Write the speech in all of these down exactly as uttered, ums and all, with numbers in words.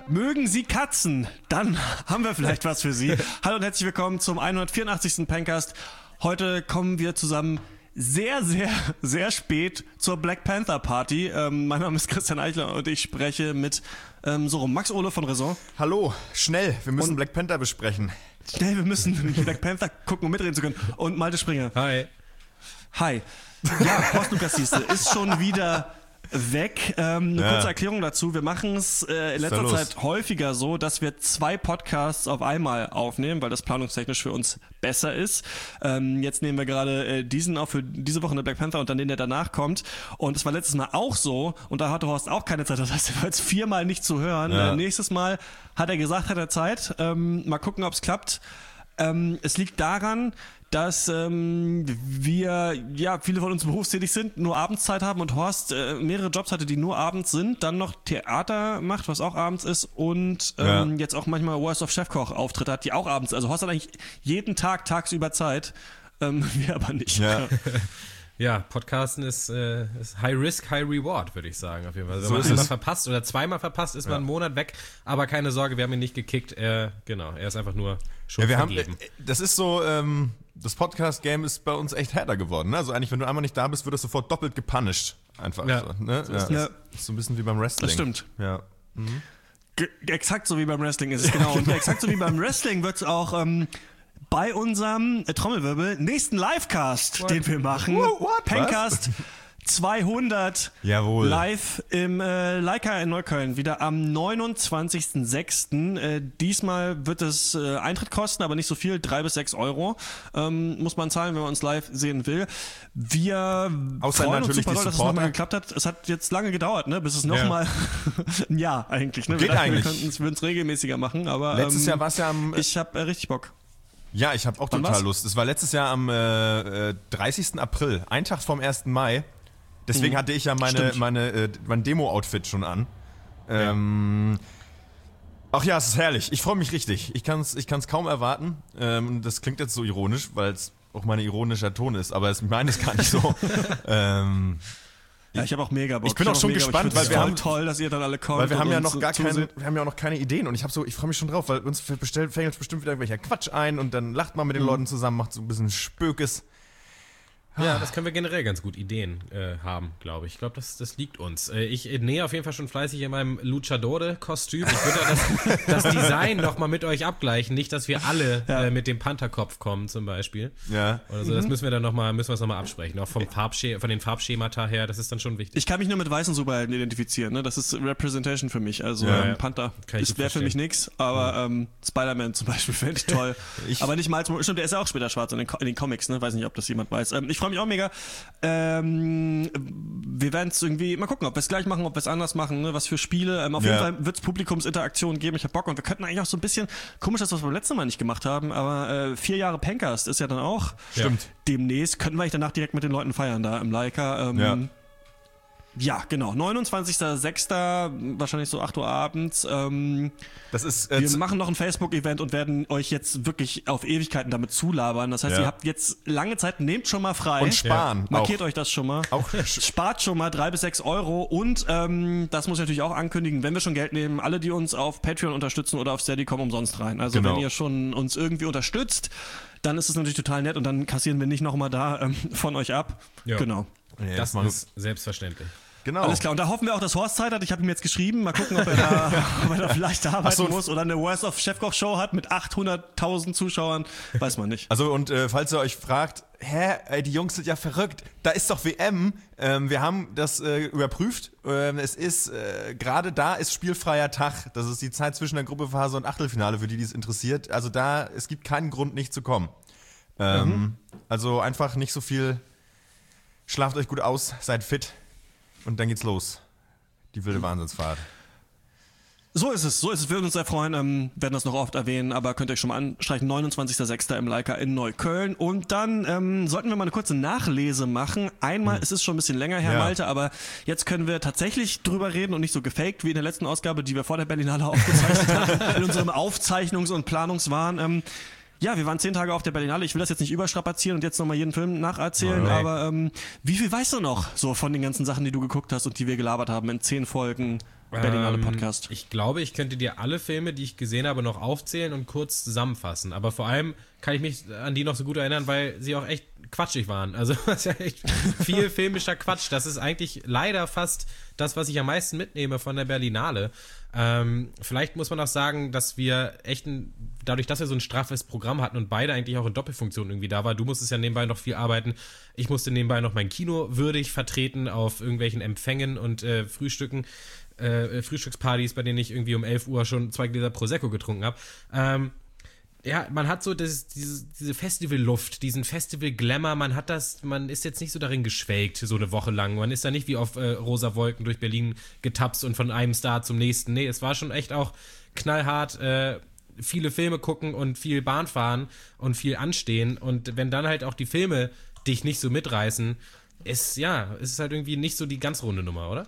Mögen Sie Katzen? Dann haben wir vielleicht was für Sie. Hallo und herzlich willkommen zum hundertvierundachtzigsten Pencast. Heute kommen wir zusammen sehr, sehr, sehr spät zur Black Panther Party. Ähm, mein Name ist Christian Eichler und ich spreche mit ähm, so rum Max Ohle von Raison. Hallo, schnell, wir müssen und Black Panther besprechen. Schnell, wir müssen Black Panther gucken, um mitreden zu können. Und Malte Springer. Hi. Hi. Ja, Horst Lukas Sieste ist schon wieder weg. Ähm, eine ja. kurze Erklärung dazu. Wir machen es äh, in letzter Zeit häufiger so, dass wir zwei Podcasts auf einmal aufnehmen, weil das planungstechnisch für uns besser ist. Ähm, jetzt nehmen wir gerade äh, diesen auf für diese Woche eine Black Panther und dann den, der danach kommt. Und es war letztes Mal auch so und da hatte Horst auch keine Zeit. Das heißt, er war jetzt viermal nicht zu hören. Ja. Äh, nächstes Mal hat er gesagt, hat er Zeit. Ähm, mal gucken, ob es klappt. Ähm, es liegt daran, dass ähm, wir, ja, viele von uns berufstätig sind, nur Abendszeit haben und Horst äh, mehrere Jobs hatte, die nur abends sind, dann noch Theater macht, was auch abends ist und ähm, ja. jetzt auch manchmal Worst of Chefkoch Auftritte hat, die auch abends, also Horst hat eigentlich jeden Tag tagsüber Zeit, ähm, wir aber nicht. Ja. Ja, Podcasten ist, äh, ist High Risk, High Reward, würde ich sagen. Auf jeden Fall. Wenn so man einmal verpasst oder zweimal verpasst, ist ja. man einen Monat weg. Aber keine Sorge, wir haben ihn nicht gekickt. Er, genau, er ist einfach nur schon ja, wir vergeben. Haben, das ist so, ähm, das Podcast-Game ist bei uns echt härter geworden. Ne? Also eigentlich, wenn du einmal nicht da bist, wird das sofort doppelt gepunished. Einfach. Ja. So, ne? so ist ja. Das ist so ein bisschen wie beim Wrestling. Das stimmt. Ja. Mhm. Ge- exakt so wie beim Wrestling ist es, genau. Und exakt so wie beim Wrestling wird es auch ähm, bei unserem äh, Trommelwirbel nächsten Livecast, What? den wir machen. What? Pencast zweihundert Jawohl. Live im äh, Leica in Neukölln, wieder am neunundzwanzigsten sechsten Äh, diesmal wird es äh, Eintritt kosten, aber nicht so viel, drei bis sechs Euro ähm, muss man zahlen, wenn man uns live sehen will. Wir Außer freuen uns super doll, dass es nochmal geklappt hat. Es hat jetzt lange gedauert, ne, bis es nochmal ja. ein Jahr eigentlich. Ne? Geht wir eigentlich. Wir würden es regelmäßiger machen, aber letztes ähm, Jahr war es ja am... Ich habe äh, richtig Bock. Ja, ich habe auch Wann total war's? Lust. Es war letztes Jahr am äh, dreißigsten April, ein Tag vom ersten Mai. Deswegen mhm. hatte ich ja meine, meine, äh, mein Demo-Outfit schon an. Ähm, ja. Ach ja, es ist herrlich. Ich freue mich richtig. Ich kann es ich kann's kaum erwarten. Ähm, das klingt jetzt so ironisch, weil es auch mein ironischer Ton ist, aber ich meine es gar nicht so. ähm, Ja, ich habe auch mega Bock. Ich bin auch schon gespannt, weil wir haben toll, dass ihr dann alle kommt. Weil wir haben ja noch gar keine, wir haben ja auch noch keine Ideen und ich habe so, ich freue mich schon drauf, weil uns bestellt, fällt jetzt bestimmt wieder irgendwelcher Quatsch ein und dann lacht man mit den mhm. Leuten zusammen, macht so ein bisschen Spökes. Ja, das können wir generell ganz gut Ideen äh, haben, glaube ich. Ich glaube, das, das liegt uns. Äh, ich nähe auf jeden Fall schon fleißig in meinem Luchadore-Kostüm. Ich würde das, das Design nochmal mit euch abgleichen. Nicht, dass wir alle ja. äh, mit dem Pantherkopf kommen, zum Beispiel. Ja. Oder so. Das müssen wir dann nochmal, müssen wir es nochmal absprechen. Auch vom Farbschema, von den Farbschemata her, das ist dann schon wichtig. Ich kann mich nur mit weißen Superhelden identifizieren, ne? Das ist Representation für mich. Also ja, ähm, ja. Panther wäre für mich nix, aber ja. ähm, Spider-Man zum Beispiel fände ich toll. ich aber nicht mal, stimmt, der ist ja auch später schwarz in den, in den Comics, ne? Weiß nicht, ob das jemand weiß. Ähm, ich freue mich auch mega. Ähm, wir werden es irgendwie mal gucken, ob wir es gleich machen, ob wir es anders machen, ne? Was für Spiele. Ähm, auf ja. jeden Fall wird es Publikumsinteraktion geben. Ich hab Bock und wir könnten eigentlich auch so ein bisschen, komisch, dass wir es beim letzten Mal nicht gemacht haben, aber äh, vier Jahre Pencast ist ja dann auch Stimmt. demnächst. Könnten wir eigentlich danach direkt mit den Leuten feiern da im Leica. Ähm, ja. Ja, genau. neunundzwanzigsten sechsten wahrscheinlich so acht Uhr abends. Ähm, das ist, äh, wir machen noch ein Facebook-Event und werden euch jetzt wirklich auf Ewigkeiten damit zulabern. Das heißt, ja. ihr habt jetzt lange Zeit, nehmt schon mal frei. Und sparen. Ja. Markiert auch. euch das schon mal. Auch. Spart schon mal drei bis sechs Euro. Und ähm, das muss ich natürlich auch ankündigen, wenn wir schon Geld nehmen, alle, die uns auf Patreon unterstützen oder auf Steady, kommen umsonst rein. Also genau. wenn ihr schon uns irgendwie unterstützt, dann ist es natürlich total nett und dann kassieren wir nicht nochmal da ähm, von euch ab. Ja. Genau. Ja, das ist selbstverständlich. Genau. Alles klar, und da hoffen wir auch, dass Horst Zeit hat. Ich habe ihm jetzt geschrieben, mal gucken, ob er da, ob er da vielleicht arbeiten so, muss oder eine Worst of Chefkoch Show hat mit achthunderttausend Zuschauern, weiß man nicht. Also und äh, falls ihr euch fragt, hä, ey, die Jungs sind ja verrückt, da ist doch W M, ähm, wir haben das äh, überprüft, ähm, es ist, äh, gerade da ist spielfreier Tag, das ist die Zeit zwischen der Gruppephase und Achtelfinale, für die, die es interessiert, also da, es gibt keinen Grund, nicht zu kommen. Ähm, mhm. Also einfach nicht so viel, schlaft euch gut aus, seid fit. Und dann geht's los. Die wilde Wahnsinnsfahrt. So ist es, so ist es. Wir würden uns sehr freuen, ähm, werden das noch oft erwähnen, aber könnt ihr euch schon mal anstreichen. neunundzwanzigsten sechsten im Leica in Neukölln. Und dann ähm, sollten wir mal eine kurze Nachlese machen. Einmal, hm. es ist schon ein bisschen länger her, ja. Malte, aber jetzt können wir tatsächlich drüber reden und nicht so gefaked wie in der letzten Ausgabe, die wir vor der Berlinale aufgezeichnet haben, in unserem Aufzeichnungs- und Planungswahn. Ähm, Ja, wir waren zehn Tage auf der Berlinale. Ich will das jetzt nicht überstrapazieren und jetzt nochmal jeden Film nacherzählen, okay. aber ähm, wie viel weißt du noch so von den ganzen Sachen, die du geguckt hast und die wir gelabert haben in zehn Folgen Berlinale Podcast? Ich glaube, ich könnte dir alle Filme, die ich gesehen habe, noch aufzählen und kurz zusammenfassen. Aber vor allem kann ich mich an die noch so gut erinnern, weil sie auch echt quatschig waren. Also das ist ja echt viel filmischer Quatsch. Das ist eigentlich leider fast das, was ich am meisten mitnehme von der Berlinale. Ähm, vielleicht muss man auch sagen, dass wir echt ein, dadurch, dass wir so ein straffes Programm hatten und beide eigentlich auch in Doppelfunktion irgendwie da war, du musstest ja nebenbei noch viel arbeiten, ich musste nebenbei noch mein Kino würdig vertreten auf irgendwelchen Empfängen und äh, Frühstücken, äh, Frühstückspartys, bei denen ich irgendwie um elf Uhr schon zwei Gläser Prosecco getrunken habe. Ähm, Ja, man hat so das, diese, diese Festivalluft, diesen Festival-Glamour, man hat das, man ist jetzt nicht so darin geschwelgt, so eine Woche lang. Man ist da nicht wie auf äh, rosa Wolken durch Berlin getapst und von einem Star zum nächsten. Nee, es war schon echt auch knallhart, äh, viele Filme gucken und viel Bahn fahren und viel anstehen. Und wenn dann halt auch die Filme dich nicht so mitreißen, ist, ja, ist es halt irgendwie nicht so die ganz runde Nummer, oder?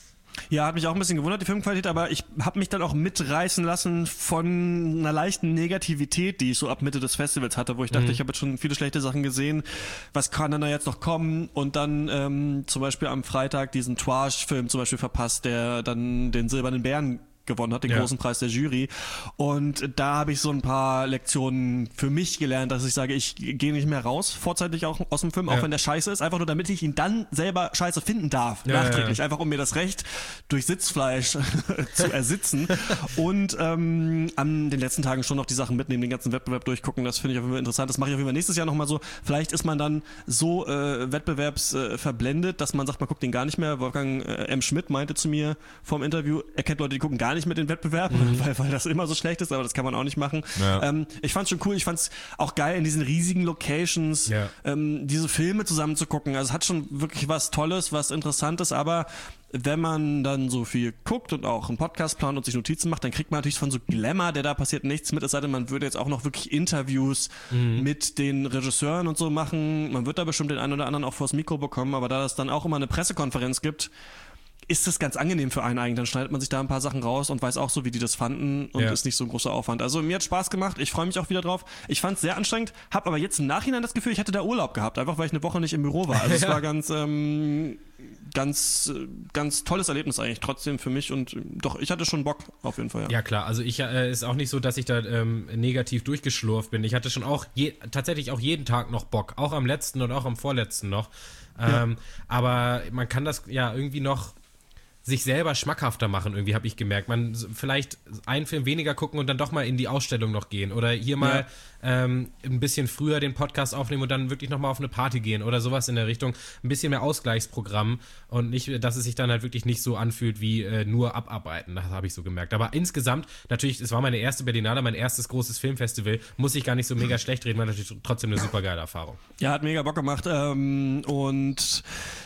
Ja, hat mich auch ein bisschen gewundert, die Filmqualität, aber ich habe mich dann auch mitreißen lassen von einer leichten Negativität, die ich so ab Mitte des Festivals hatte, wo ich dachte, mhm. ich habe jetzt schon viele schlechte Sachen gesehen, was kann denn da jetzt noch kommen? Und dann ähm, zum Beispiel am Freitag diesen Touage-Film zum Beispiel verpasst, der dann den Silbernen Bären gewonnen hat, den ja. großen Preis der Jury. Und da habe ich so ein paar Lektionen für mich gelernt, dass ich sage, ich gehe nicht mehr raus, vorzeitig auch aus dem Film, auch ja. wenn der scheiße ist, einfach nur damit ich ihn dann selber scheiße finden darf, ja, nachträglich, ja, ja. einfach um mir das Recht durch Sitzfleisch zu ersitzen. Und ähm, an den letzten Tagen schon noch die Sachen mitnehmen, den ganzen Wettbewerb durchgucken, das finde ich auf jeden Fall interessant. Das mache ich auf jeden Fall nächstes Jahr nochmal so. Vielleicht ist man dann so äh, wettbewerbsverblendet, äh, dass man sagt, man guckt den gar nicht mehr. Wolfgang äh, M. Schmidt meinte zu mir vorm Interview, er kennt Leute, die gucken gar nicht mit den Wettbewerben, mhm. weil, weil das immer so schlecht ist, aber das kann man auch nicht machen. Ja. Ähm, ich fand's schon cool, ich fand's auch geil, in diesen riesigen Locations ja. ähm, diese Filme zusammen zu gucken. Also es hat schon wirklich was Tolles, was Interessantes, aber wenn man dann so viel guckt und auch einen Podcast plant und sich Notizen macht, dann kriegt man natürlich von so Glamour, der da passiert, nichts mit, es sei denn, man würde jetzt auch noch wirklich Interviews mhm. mit den Regisseuren und so machen. Man wird da bestimmt den einen oder anderen auch vors Mikro bekommen, aber da es dann auch immer eine Pressekonferenz gibt, ist das ganz angenehm für einen eigentlich. Dann schneidet man sich da ein paar Sachen raus und weiß auch so, wie die das fanden und ja. ist nicht so ein großer Aufwand. Also mir hat Spaß gemacht, ich freue mich auch wieder drauf. Ich fand es sehr anstrengend, habe aber jetzt im Nachhinein das Gefühl, ich hätte da Urlaub gehabt, einfach weil ich eine Woche nicht im Büro war. Also es ja. war ganz, ähm, ganz, ganz tolles Erlebnis eigentlich trotzdem für mich und doch, ich hatte schon Bock auf jeden Fall. Ja, ja klar, also ich äh, ist auch nicht so, dass ich da ähm, negativ durchgeschlurft bin. Ich hatte schon auch je, tatsächlich auch jeden Tag noch Bock, auch am letzten und auch am vorletzten noch. Ähm, ja. Aber man kann das ja irgendwie noch sich selber schmackhafter machen, irgendwie habe ich gemerkt. Man vielleicht einen Film weniger gucken und dann doch mal in die Ausstellung noch gehen oder hier mal ja. ähm, ein bisschen früher den Podcast aufnehmen und dann wirklich nochmal auf eine Party gehen oder sowas in der Richtung. Ein bisschen mehr Ausgleichsprogramm und nicht, dass es sich dann halt wirklich nicht so anfühlt wie äh, nur abarbeiten. Das habe ich so gemerkt. Aber insgesamt, natürlich, es war meine erste Berlinale, mein erstes großes Filmfestival, muss ich gar nicht so mega schlecht reden, war natürlich trotzdem eine super geile Erfahrung. Ja, hat mega Bock gemacht ähm, und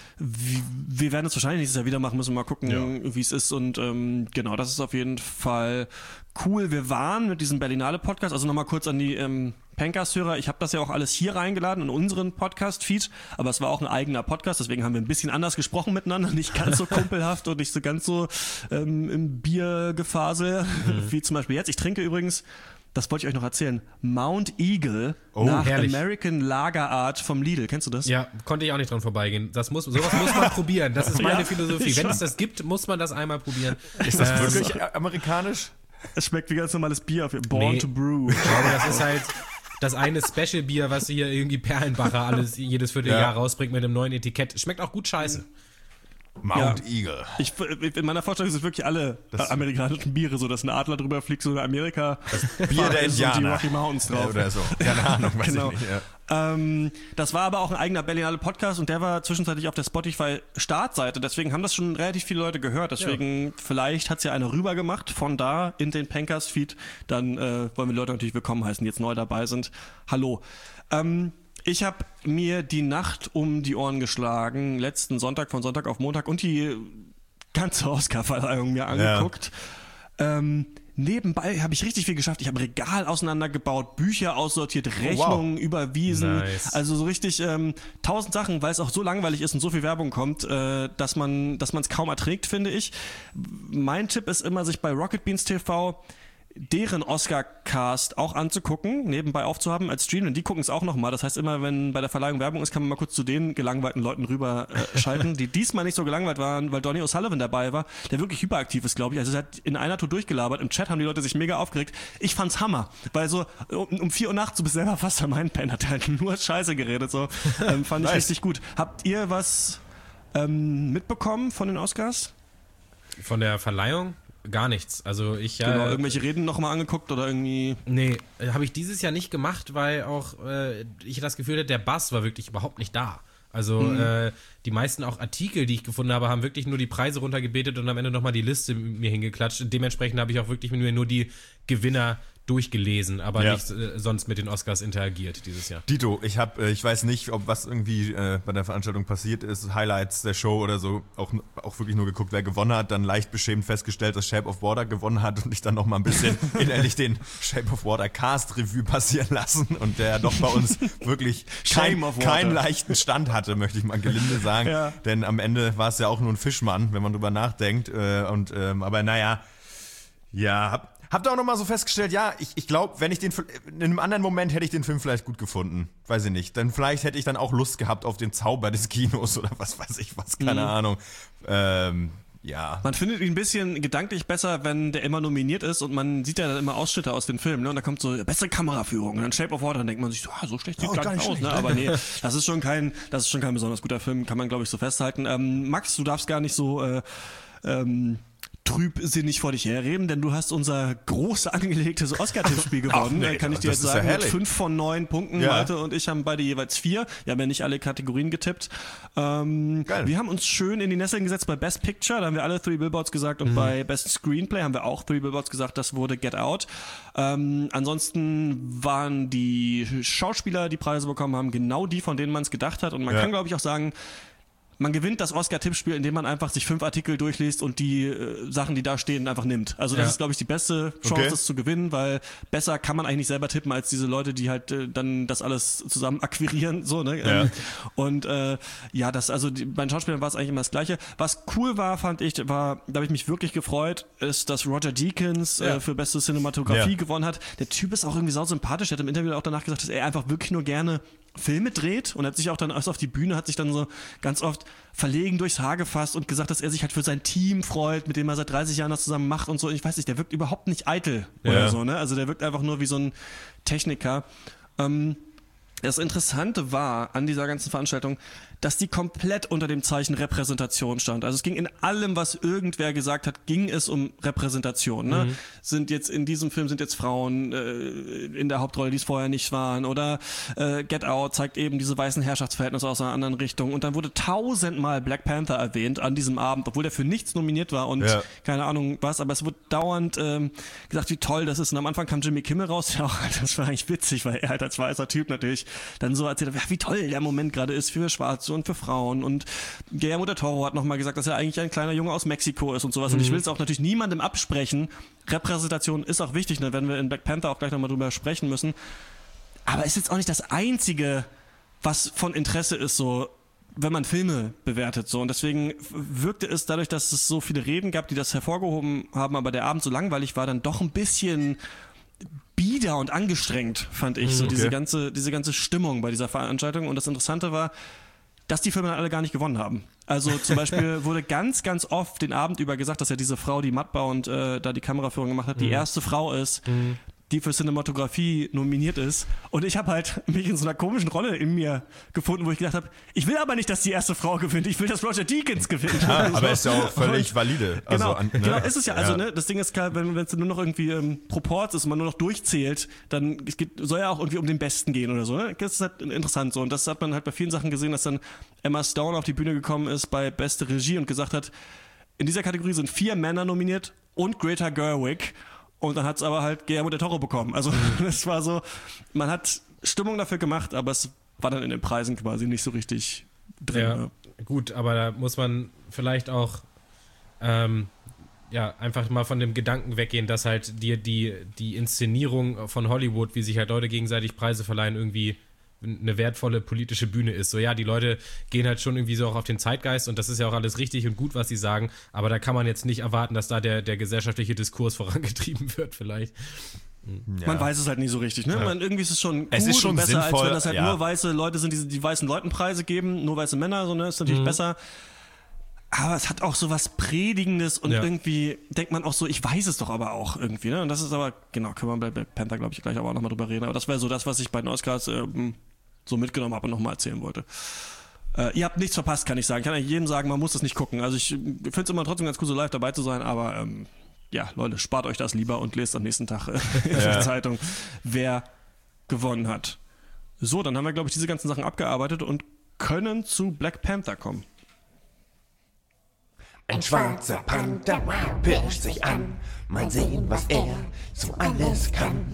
wir werden es wahrscheinlich nächstes Jahr wieder machen, müssen wir mal gucken, ja. wie es ist und ähm, genau, das ist auf jeden Fall cool. Wir waren mit diesem Berlinale Podcast, also nochmal kurz an die ähm, Pencast-Hörer, ich habe das ja auch alles hier reingeladen in unseren Podcast-Feed, aber es war auch ein eigener Podcast, deswegen haben wir ein bisschen anders gesprochen miteinander, nicht ganz so kumpelhaft und nicht so ganz so ähm, im Biergefasel, mhm. wie zum Beispiel jetzt. Ich trinke übrigens, das wollte ich euch noch erzählen, Mount Eagle oh, nach herrlich. American Lager Art vom Lidl. Kennst du das? Ja, konnte ich auch nicht dran vorbeigehen. Das muss, sowas muss man probieren. Das ist meine ja, Philosophie. Wenn es das gibt, muss man das einmal probieren. Ist das ähm, wirklich amerikanisch? Es schmeckt wie ganz normales Bier. Born nee, to Brew. Ich glaube, das ist halt das eine Special-Bier, was hier irgendwie Perlenbacher alles jedes Vierteljahr ja. rausbringt mit einem neuen Etikett. Schmeckt auch gut scheiße. Mount ja. Eagle. Ich, in meiner Vorstellung sind wirklich alle das amerikanischen Biere so, dass ein Adler drüber fliegt, so in Amerika. Das Bier der Indianer. Und die Rocky Mountains drauf. Oder so. Keine Ahnung, weiß genau. ich nicht. Ja. Ähm, das war aber auch ein eigener Berlinale Podcast und der war zwischenzeitlich auf der Spotify-Startseite. Deswegen haben das schon relativ viele Leute gehört. Deswegen, ja. vielleicht hat es ja einer rüber gemacht von da in den Pencast-Feed. Dann äh, wollen wir Leute natürlich willkommen heißen, die jetzt neu dabei sind. Hallo. Ähm, Ich habe mir die Nacht um die Ohren geschlagen, letzten Sonntag, von Sonntag auf Montag und die ganze Oscar-Verleihung mir angeguckt. Ja. Ähm, nebenbei habe ich richtig viel geschafft. Ich habe Regal auseinandergebaut, Bücher aussortiert, Rechnungen oh, wow. überwiesen. Nice. Also so richtig ähm, tausend Sachen, weil es auch so langweilig ist und so viel Werbung kommt, äh, dass man dass man es kaum erträgt, finde ich. Mein Tipp ist immer, sich bei Rocket Beans T V deren Oscar-Cast auch anzugucken, nebenbei aufzuhaben als Stream, denn die gucken es auch nochmal. Das heißt, immer wenn bei der Verleihung Werbung ist, kann man mal kurz zu den gelangweilten Leuten rüber äh, schalten, die diesmal nicht so gelangweilt waren, weil Donny O'Sullivan dabei war, der wirklich hyperaktiv ist, glaube ich. Also er hat in einer Tour durchgelabert. Im Chat haben die Leute sich mega aufgeregt. Ich fand's Hammer, weil so um, um vier Uhr nachts, du bist selber fast am Einpennen, hat er halt nur Scheiße geredet. So ähm, fand ich Nice. richtig gut. Habt ihr was ähm, mitbekommen von den Oscars? Von der Verleihung? Gar nichts. Also ich ja. Genau, irgendwelche Reden nochmal angeguckt oder irgendwie. Nee, habe ich dieses Jahr nicht gemacht, weil auch äh, ich das Gefühl hatte, der Buzz war wirklich überhaupt nicht da. Also mhm. äh, die meisten auch Artikel, die ich gefunden habe, haben wirklich nur die Preise runtergebetet und am Ende nochmal die Liste mir hingeklatscht. Dementsprechend habe ich auch wirklich mir nur die Gewinner durchgelesen, aber ja. nicht äh, sonst mit den Oscars interagiert dieses Jahr. Dito, ich habe, äh, ich weiß nicht, ob was irgendwie äh, bei der Veranstaltung passiert ist, Highlights der Show oder so, auch, auch wirklich nur geguckt, wer gewonnen hat, dann leicht beschämt festgestellt, dass Shape of Water gewonnen hat und ich dann noch mal ein bisschen innerlich den Shape of Water Cast Revue passieren lassen und der doch bei uns wirklich kein, keinen leichten Stand hatte, möchte ich mal gelinde sagen, ja. Denn am Ende war es ja auch nur ein Fischmann, wenn man drüber nachdenkt äh, und ähm, aber naja, ja, hab Habt ihr auch nochmal so festgestellt, ja, ich, ich glaube, wenn ich den, in einem anderen Moment hätte ich den Film vielleicht gut gefunden. Weiß ich nicht. Dann vielleicht hätte ich dann auch Lust gehabt auf den Zauber des Kinos oder was weiß ich was, keine mhm. Ahnung. Ähm, ja. Man findet ihn ein bisschen gedanklich besser, wenn der immer nominiert ist und man sieht ja dann immer Ausschnitte aus den Filmen, ne? Und da kommt so beste Kameraführung und dann Shape of Water, dann denkt man sich so, ah, so schlecht sieht oh, gar nicht aus, ne? Aber nee, das ist schon kein, das ist schon kein besonders guter Film, kann man glaube ich so festhalten. Ähm, Max, du darfst gar nicht so, äh, ähm, trübsinnig vor dich herreden, denn du hast unser groß angelegtes Oscar-Tippspiel gewonnen. Ach, nee, kann ich dir jetzt sagen, ja mit fünf von neun Punkten. Ja. Malte und ich haben beide jeweils vier. Wir haben ja nicht alle Kategorien getippt. Ähm, wir haben uns schön in die Nesseln gesetzt bei Best Picture, da haben wir alle Three Billboards gesagt und mhm. bei Best Screenplay haben wir auch Three Billboards gesagt, das wurde Get Out. Ähm, ansonsten waren die Schauspieler, die Preise bekommen haben, genau die, von denen man es gedacht hat und man ja. kann, glaube ich, auch sagen, man gewinnt das Oscar-Tippspiel, indem man einfach sich fünf Artikel durchliest und die äh, Sachen, die da stehen, einfach nimmt. Also das ja. ist, glaube ich, die beste Chance, okay. das zu gewinnen, weil besser kann man eigentlich nicht selber tippen, als diese Leute, die halt äh, dann das alles zusammen akquirieren. So, ne? Ja. Ähm, und äh, ja, das, also die, bei den Schauspielern war es eigentlich immer das Gleiche. Was cool war, fand ich, war, da habe ich mich wirklich gefreut, ist, dass Roger Deakins ja. äh, für beste Cinematografie ja. gewonnen hat. Der Typ ist auch irgendwie sausympathisch. Er hat im Interview auch danach gesagt, dass er einfach wirklich nur gerne Filme dreht und hat sich auch dann erst auf die Bühne, hat sich dann so ganz oft verlegen durchs Haar gefasst und gesagt, dass er sich halt für sein Team freut, mit dem er seit dreißig Jahren das zusammen macht und so. Ich weiß nicht, der wirkt überhaupt nicht eitel ja. oder so, ne? Also der wirkt einfach nur wie so ein Techniker. Ähm, das Interessante war an dieser ganzen Veranstaltung, dass die komplett unter dem Zeichen Repräsentation stand. Also es ging in allem, was irgendwer gesagt hat, ging es um Repräsentation. Ne? Mhm. Sind jetzt in diesem Film sind jetzt Frauen äh, in der Hauptrolle, die es vorher nicht waren. Oder äh, Get Out zeigt eben diese weißen Herrschaftsverhältnisse aus einer anderen Richtung. Und dann wurde tausendmal Black Panther erwähnt an diesem Abend, obwohl der für nichts nominiert war und ja. keine Ahnung was. Aber es wurde dauernd ähm, gesagt, wie toll das ist. Und am Anfang kam Jimmy Kimmel raus. Ja, das war eigentlich witzig, weil er halt als weißer Typ natürlich dann so erzählt hat, ja, wie toll der Moment gerade ist für Schwarze und für Frauen und Guillermo del Toro hat nochmal gesagt, dass er eigentlich ein kleiner Junge aus Mexiko ist und sowas mhm. und ich will es auch natürlich niemandem absprechen. Repräsentation ist auch wichtig, da werden wir in Black Panther auch gleich nochmal drüber sprechen müssen, aber ist jetzt auch nicht das Einzige, was von Interesse ist, so wenn man Filme bewertet, so und deswegen wirkte es dadurch, dass es so viele Reden gab, die das hervorgehoben haben, aber der Abend so langweilig war, dann doch ein bisschen bieder und angestrengt, fand ich, so okay. diese ganze, diese ganze Stimmung bei dieser Veranstaltung und das Interessante war, dass die Filme dann alle gar nicht gewonnen haben. Also zum Beispiel wurde ganz, ganz oft den Abend über gesagt, dass ja diese Frau, die Mattbau und äh, da die Kameraführung gemacht hat, mhm. die erste Frau ist, mhm. die für Cinematografie nominiert ist. Und ich habe halt mich in so einer komischen Rolle in mir gefunden, wo ich gedacht habe, ich will aber nicht, dass die erste Frau gewinnt, ich will, dass Roger Deakins gewinnt. Ja, also, aber ist ja auch völlig valide. Genau, also, an, ne? genau ist es ja. Also ja. Ne, das Ding ist klar, wenn es nur noch irgendwie ähm, Proports ist und man nur noch durchzählt, dann es geht, soll ja auch irgendwie um den Besten gehen oder so. Ne? Das ist halt interessant so. Und das hat man halt bei vielen Sachen gesehen, dass dann Emma Stone auf die Bühne gekommen ist bei Beste Regie und gesagt hat, in dieser Kategorie sind vier Männer nominiert und Greta Gerwig. Und dann hat es aber halt Guillermo del Toro bekommen. Also es war so, man hat Stimmung dafür gemacht, aber es war dann in den Preisen quasi nicht so richtig drin. Ja, ne? Gut, aber da muss man vielleicht auch ähm, ja, einfach mal von dem Gedanken weggehen, dass halt dir die, die Inszenierung von Hollywood, wie sich halt Leute gegenseitig Preise verleihen, irgendwie eine wertvolle politische Bühne ist. So, ja, die Leute gehen halt schon irgendwie so auch auf den Zeitgeist und das ist ja auch alles richtig und gut, was sie sagen, aber da kann man jetzt nicht erwarten, dass da der, der gesellschaftliche Diskurs vorangetrieben wird vielleicht. Ja. Man weiß es halt nie so richtig, ne? Ja. Man, irgendwie ist es schon gut es ist schon und besser, sinnvoll, als wenn das halt ja. nur weiße Leute sind, die die weißen Leuten Preise geben, nur weiße Männer, so, ne? Ist natürlich mhm. besser. Aber es hat auch so was Predigendes und ja. irgendwie denkt man auch so, ich weiß es doch aber auch irgendwie, ne? Und das ist aber, genau, können wir bei Black Panther, glaube ich, gleich aber auch nochmal drüber reden. Aber das wäre so das, was ich bei den Oscars ähm, so mitgenommen habe und nochmal erzählen wollte. Äh, ihr habt nichts verpasst, kann ich sagen. Ich kann ja jedem sagen, man muss das nicht gucken. Also ich finde es immer trotzdem ganz cool, so live dabei zu sein, aber ähm, ja, Leute, spart euch das lieber und lest am nächsten Tag äh, in ja. der Zeitung, wer gewonnen hat. So, dann haben wir, glaube ich, diese ganzen Sachen abgearbeitet und können zu Black Panther kommen. Ein schwarzer Panther pirscht sich an. Mal sehen, was er so alles kann.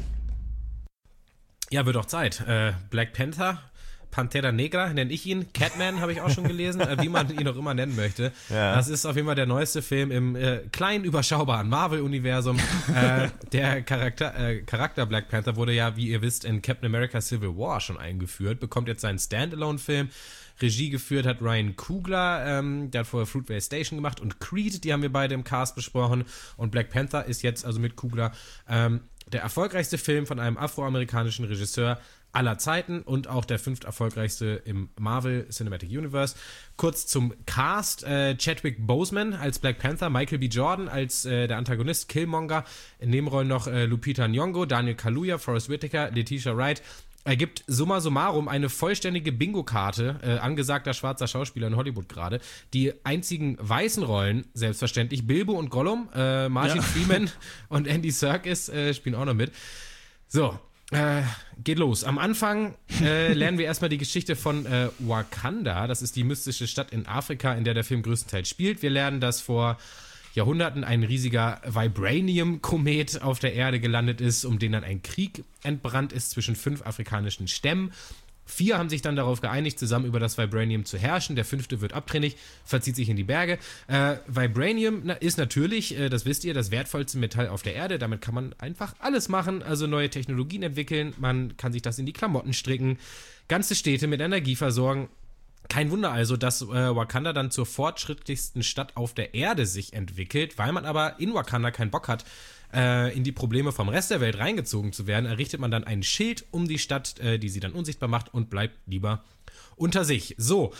Ja, wird auch Zeit. Äh, Black Panther, Pantera Negra nenne ich ihn. Catman habe ich auch schon gelesen, äh, wie man ihn auch immer nennen möchte. Ja. Das ist auf jeden Fall der neueste Film im äh, kleinen, überschaubaren Marvel-Universum. äh, der Charakter, äh, Charakter Black Panther wurde ja, wie ihr wisst, in Captain America Civil War schon eingeführt, bekommt jetzt seinen Standalone-Film. Regie geführt hat Ryan Coogler, ähm, der hat vorher Fruitvale Station gemacht und Creed, die haben wir beide im Cast besprochen und Black Panther ist jetzt also mit Coogler ähm, der erfolgreichste Film von einem afroamerikanischen Regisseur aller Zeiten und auch der fünft erfolgreichste im Marvel Cinematic Universe. Kurz zum Cast, äh, Chadwick Boseman als Black Panther, Michael B. Jordan als äh, der Antagonist Killmonger, in Nebenrollen noch äh, Lupita Nyong'o, Daniel Kaluuya, Forest Whitaker, Letitia Wright. Ergibt summa summarum eine vollständige Bingo-Karte, äh, angesagter schwarzer Schauspieler in Hollywood gerade. Die einzigen weißen Rollen, selbstverständlich, Bilbo und Gollum, äh, Martin ja. Freeman und Andy Serkis äh, spielen auch noch mit. So, äh, geht los. Am Anfang äh, lernen wir erstmal die Geschichte von äh, Wakanda. Das ist die mystische Stadt in Afrika, in der der Film größtenteils spielt. Wir lernen, dass vor Jahrhunderten ein riesiger Vibranium-Komet auf der Erde gelandet ist, um den dann ein Krieg entbrannt ist zwischen fünf afrikanischen Stämmen. Vier haben sich dann darauf geeinigt, zusammen über das Vibranium zu herrschen. Der fünfte wird abtrünnig, verzieht sich in die Berge. Äh, Vibranium na, ist natürlich, äh, das wisst ihr, das wertvollste Metall auf der Erde. Damit kann man einfach alles machen, also neue Technologien entwickeln. Man kann sich das in die Klamotten stricken, ganze Städte mit Energie versorgen. Kein Wunder also, dass äh, Wakanda dann zur fortschrittlichsten Stadt auf der Erde sich entwickelt. Weil man aber in Wakanda keinen Bock hat, äh, in die Probleme vom Rest der Welt reingezogen zu werden, errichtet man dann ein Schild um die Stadt, äh, die sie dann unsichtbar macht und bleibt lieber unter sich. So,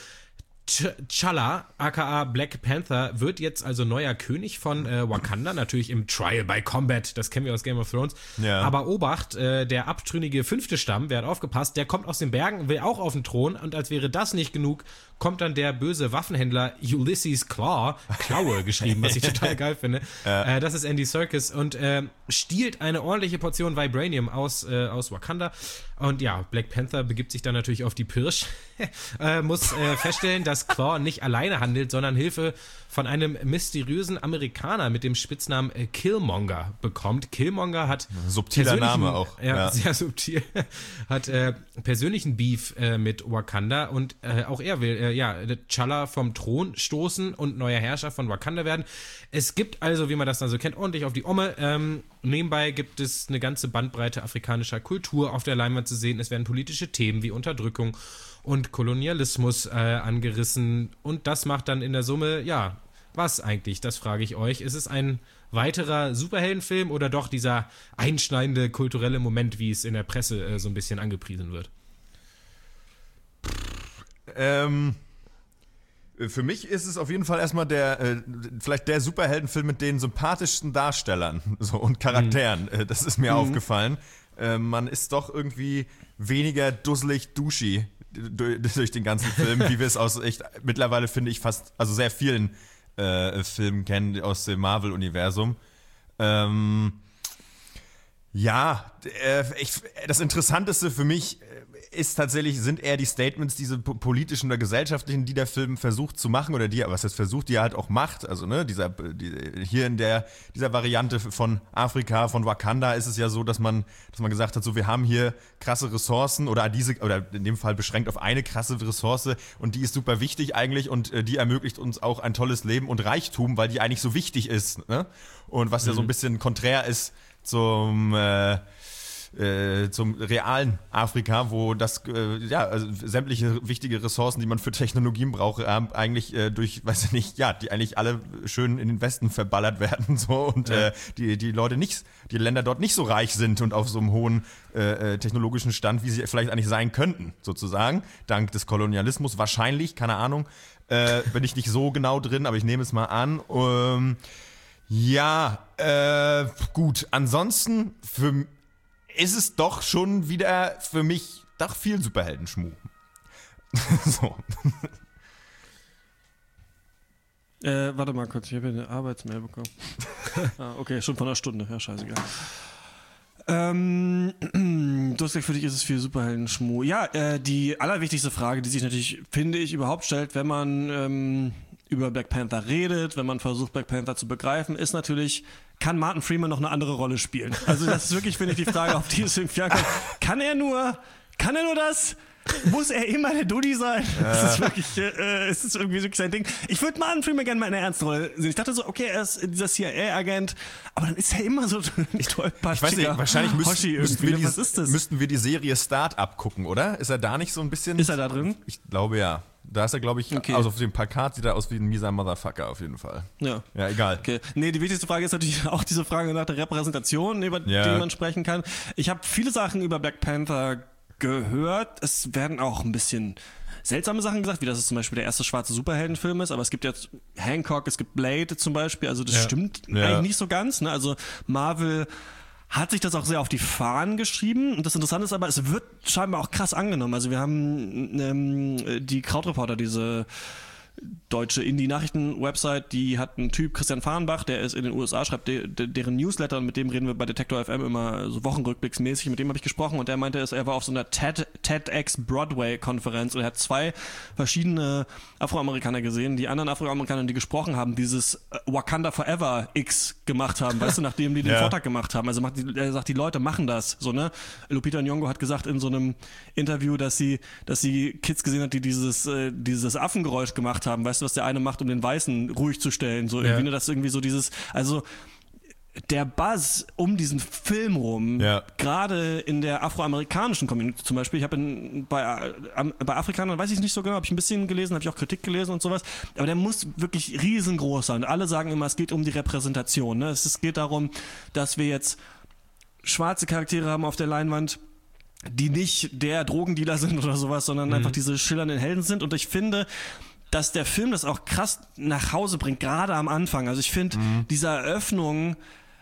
T'Challa, aka Black Panther, wird jetzt also neuer König von äh, Wakanda, natürlich im Trial by Combat, das kennen wir aus Game of Thrones. Ja. Aber Obacht, äh, der abtrünnige fünfte Stamm, wer hat aufgepasst, der kommt aus den Bergen, will auch auf den Thron und als wäre das nicht genug, kommt dann der böse Waffenhändler Ulysses Claw, Klaue geschrieben, was ich total geil finde. Ja. Äh, das ist Andy Serkis und äh, stiehlt eine ordentliche Portion Vibranium aus, äh, aus Wakanda. Und ja, Black Panther begibt sich dann natürlich auf die Pirsch, äh, muss äh, feststellen, dass Claw nicht alleine handelt, sondern Hilfe von einem mysteriösen Amerikaner mit dem Spitznamen äh, Killmonger bekommt. Killmonger hat subtiler Name auch. Ja, ja, sehr subtil. Hat äh, persönlichen Beef äh, mit Wakanda und äh, auch er will äh, ja T'Challa vom Thron stoßen und neuer Herrscher von Wakanda werden. Es gibt also, wie man das dann so kennt, ordentlich auf die Omme. Ähm, nebenbei gibt es eine ganze Bandbreite afrikanischer Kultur auf der Leinwand zu sehen. Es werden politische Themen wie Unterdrückung und Kolonialismus äh, angerissen. Und das macht dann in der Summe, ja, was eigentlich? Das frage ich euch. Ist es ein weiterer Superheldenfilm oder doch dieser einschneidende kulturelle Moment, wie es in der Presse äh, so ein bisschen angepriesen wird? Ähm... Für mich ist es auf jeden Fall erstmal der, äh, vielleicht der Superheldenfilm mit den sympathischsten Darstellern so, und Charakteren. Mhm. Das ist mir mhm. aufgefallen. Äh, man ist doch irgendwie weniger dusselig duschi durch, durch den ganzen Film, wie wir es aus echt mittlerweile, finde ich, fast, also sehr vielen äh, Filmen kennen aus dem Marvel-Universum. Ähm, ja, äh, ich, das Interessanteste für mich ist tatsächlich, sind eher die Statements, diese politischen oder gesellschaftlichen, die der Film versucht zu machen oder die, was heißt versucht, die er halt auch macht. Also ne, dieser, die, hier in der dieser Variante von Afrika, von Wakanda ist es ja so, dass man, dass man gesagt hat, so wir haben hier krasse Ressourcen oder diese oder in dem Fall beschränkt auf eine krasse Ressource und die ist super wichtig eigentlich und äh, die ermöglicht uns auch ein tolles Leben und Reichtum, weil die eigentlich so wichtig ist. Ne? Und was mhm. ja so ein bisschen konträr ist zum äh, äh, zum realen Afrika, wo das, äh, ja, also sämtliche wichtige Ressourcen, die man für Technologien braucht, äh, eigentlich äh, durch, weiß ich nicht, ja, die eigentlich alle schön in den Westen verballert werden, so, und ja. äh, die, die Leute nicht, die Länder dort nicht so reich sind und auf so einem hohen äh, technologischen Stand, wie sie vielleicht eigentlich sein könnten, sozusagen, dank des Kolonialismus, wahrscheinlich, keine Ahnung, äh, bin ich nicht so genau drin, aber ich nehme es mal an. Ähm, ja, äh, gut, ansonsten für ist es doch schon wieder für mich doch viel Superheldenschmuh. So. Äh, warte mal kurz, ich habe hier eine Arbeitsmail bekommen. ah, okay, schon vor einer Stunde, ja, scheißegal. Ähm, du hast gesagt, für dich ist es viel Superheldenschmuh. Ja, äh, die allerwichtigste Frage, die sich natürlich, finde ich, überhaupt stellt, wenn man ähm, über Black Panther redet, wenn man versucht, Black Panther zu begreifen, ist natürlich, kann Martin Freeman noch eine andere Rolle spielen? Also das ist wirklich, finde ich, die Frage, auf die es irgendwie ankommt. Kann er nur, kann er nur das? Muss er immer der Dulli sein? Ja. Das ist wirklich, äh, ist das irgendwie wirklich sein Ding. Ich würde Martin Freeman gerne mal in einer ernsten Rolle sehen. Ich dachte so, okay, er ist dieser C I A-Agent, aber dann ist er immer so ein tollpatschiger Ich weiß nicht, wahrscheinlich müssten, müssten, wir die, Was ist das? müssten wir die Serie Start-up gucken, oder? Ist er da nicht so ein bisschen... Ist er da drin? Ich glaube, ja. Da ist er, glaube ich, okay. Also auf dem Plakat sieht er aus wie ein mieser Motherfucker auf jeden Fall. Ja. Ja, egal. Okay. Nee, die wichtigste Frage ist natürlich auch diese Frage nach der Repräsentation, über ja. die man sprechen kann. Ich habe viele Sachen über Black Panther gehört. Es werden auch ein bisschen seltsame Sachen gesagt, wie dass es zum Beispiel der erste schwarze Superheldenfilm ist, aber es gibt jetzt Hancock, es gibt Blade zum Beispiel, also das ja. stimmt ja. eigentlich nicht so ganz. Ne? Also Marvel hat sich das auch sehr auf die Fahnen geschrieben. Und das Interessante ist aber, es wird scheinbar auch krass angenommen. Also wir haben ähm, die Krautreporter, diese deutsche Indie-Nachrichten-Website, die hat einen Typ, Christian Fahrenbach, der ist in den U S A, schreibt de, de, deren Newsletter, und mit dem reden wir bei Detektor F M immer so wochenrückblicksmäßig. Mit dem habe ich gesprochen und der meinte, er war auf so einer TED, TEDx Broadway-Konferenz und er hat zwei verschiedene Afroamerikaner gesehen. Die anderen Afroamerikaner, die gesprochen haben, dieses Wakanda Forever X gemacht haben, weißt du, nachdem die den ja. Vortrag gemacht haben. Also macht die, er sagt, die Leute machen das, so, ne? Lupita Nyong'o hat gesagt in so einem Interview, dass sie, dass sie Kids gesehen hat, die dieses, äh, dieses Affengeräusch gemacht haben. Weißt du, was der eine macht, um den Weißen ruhig zu stellen? So irgendwie, ja. ne, das irgendwie so dieses, also der Buzz um diesen Film rum, ja. gerade in der afroamerikanischen Community zum Beispiel, ich habe bei, bei Afrikanern, weiß ich nicht so genau, habe ich ein bisschen gelesen, habe ich auch Kritik gelesen und sowas, aber der muss wirklich riesengroß sein. Alle sagen immer, es geht um die Repräsentation. Ne? Es geht darum, dass wir jetzt schwarze Charaktere haben auf der Leinwand, die nicht der Drogendealer sind oder sowas, sondern mhm. einfach diese schillernden Helden sind. Und ich finde, dass der Film das auch krass nach Hause bringt, gerade am Anfang. Also ich finde mhm. diese Eröffnung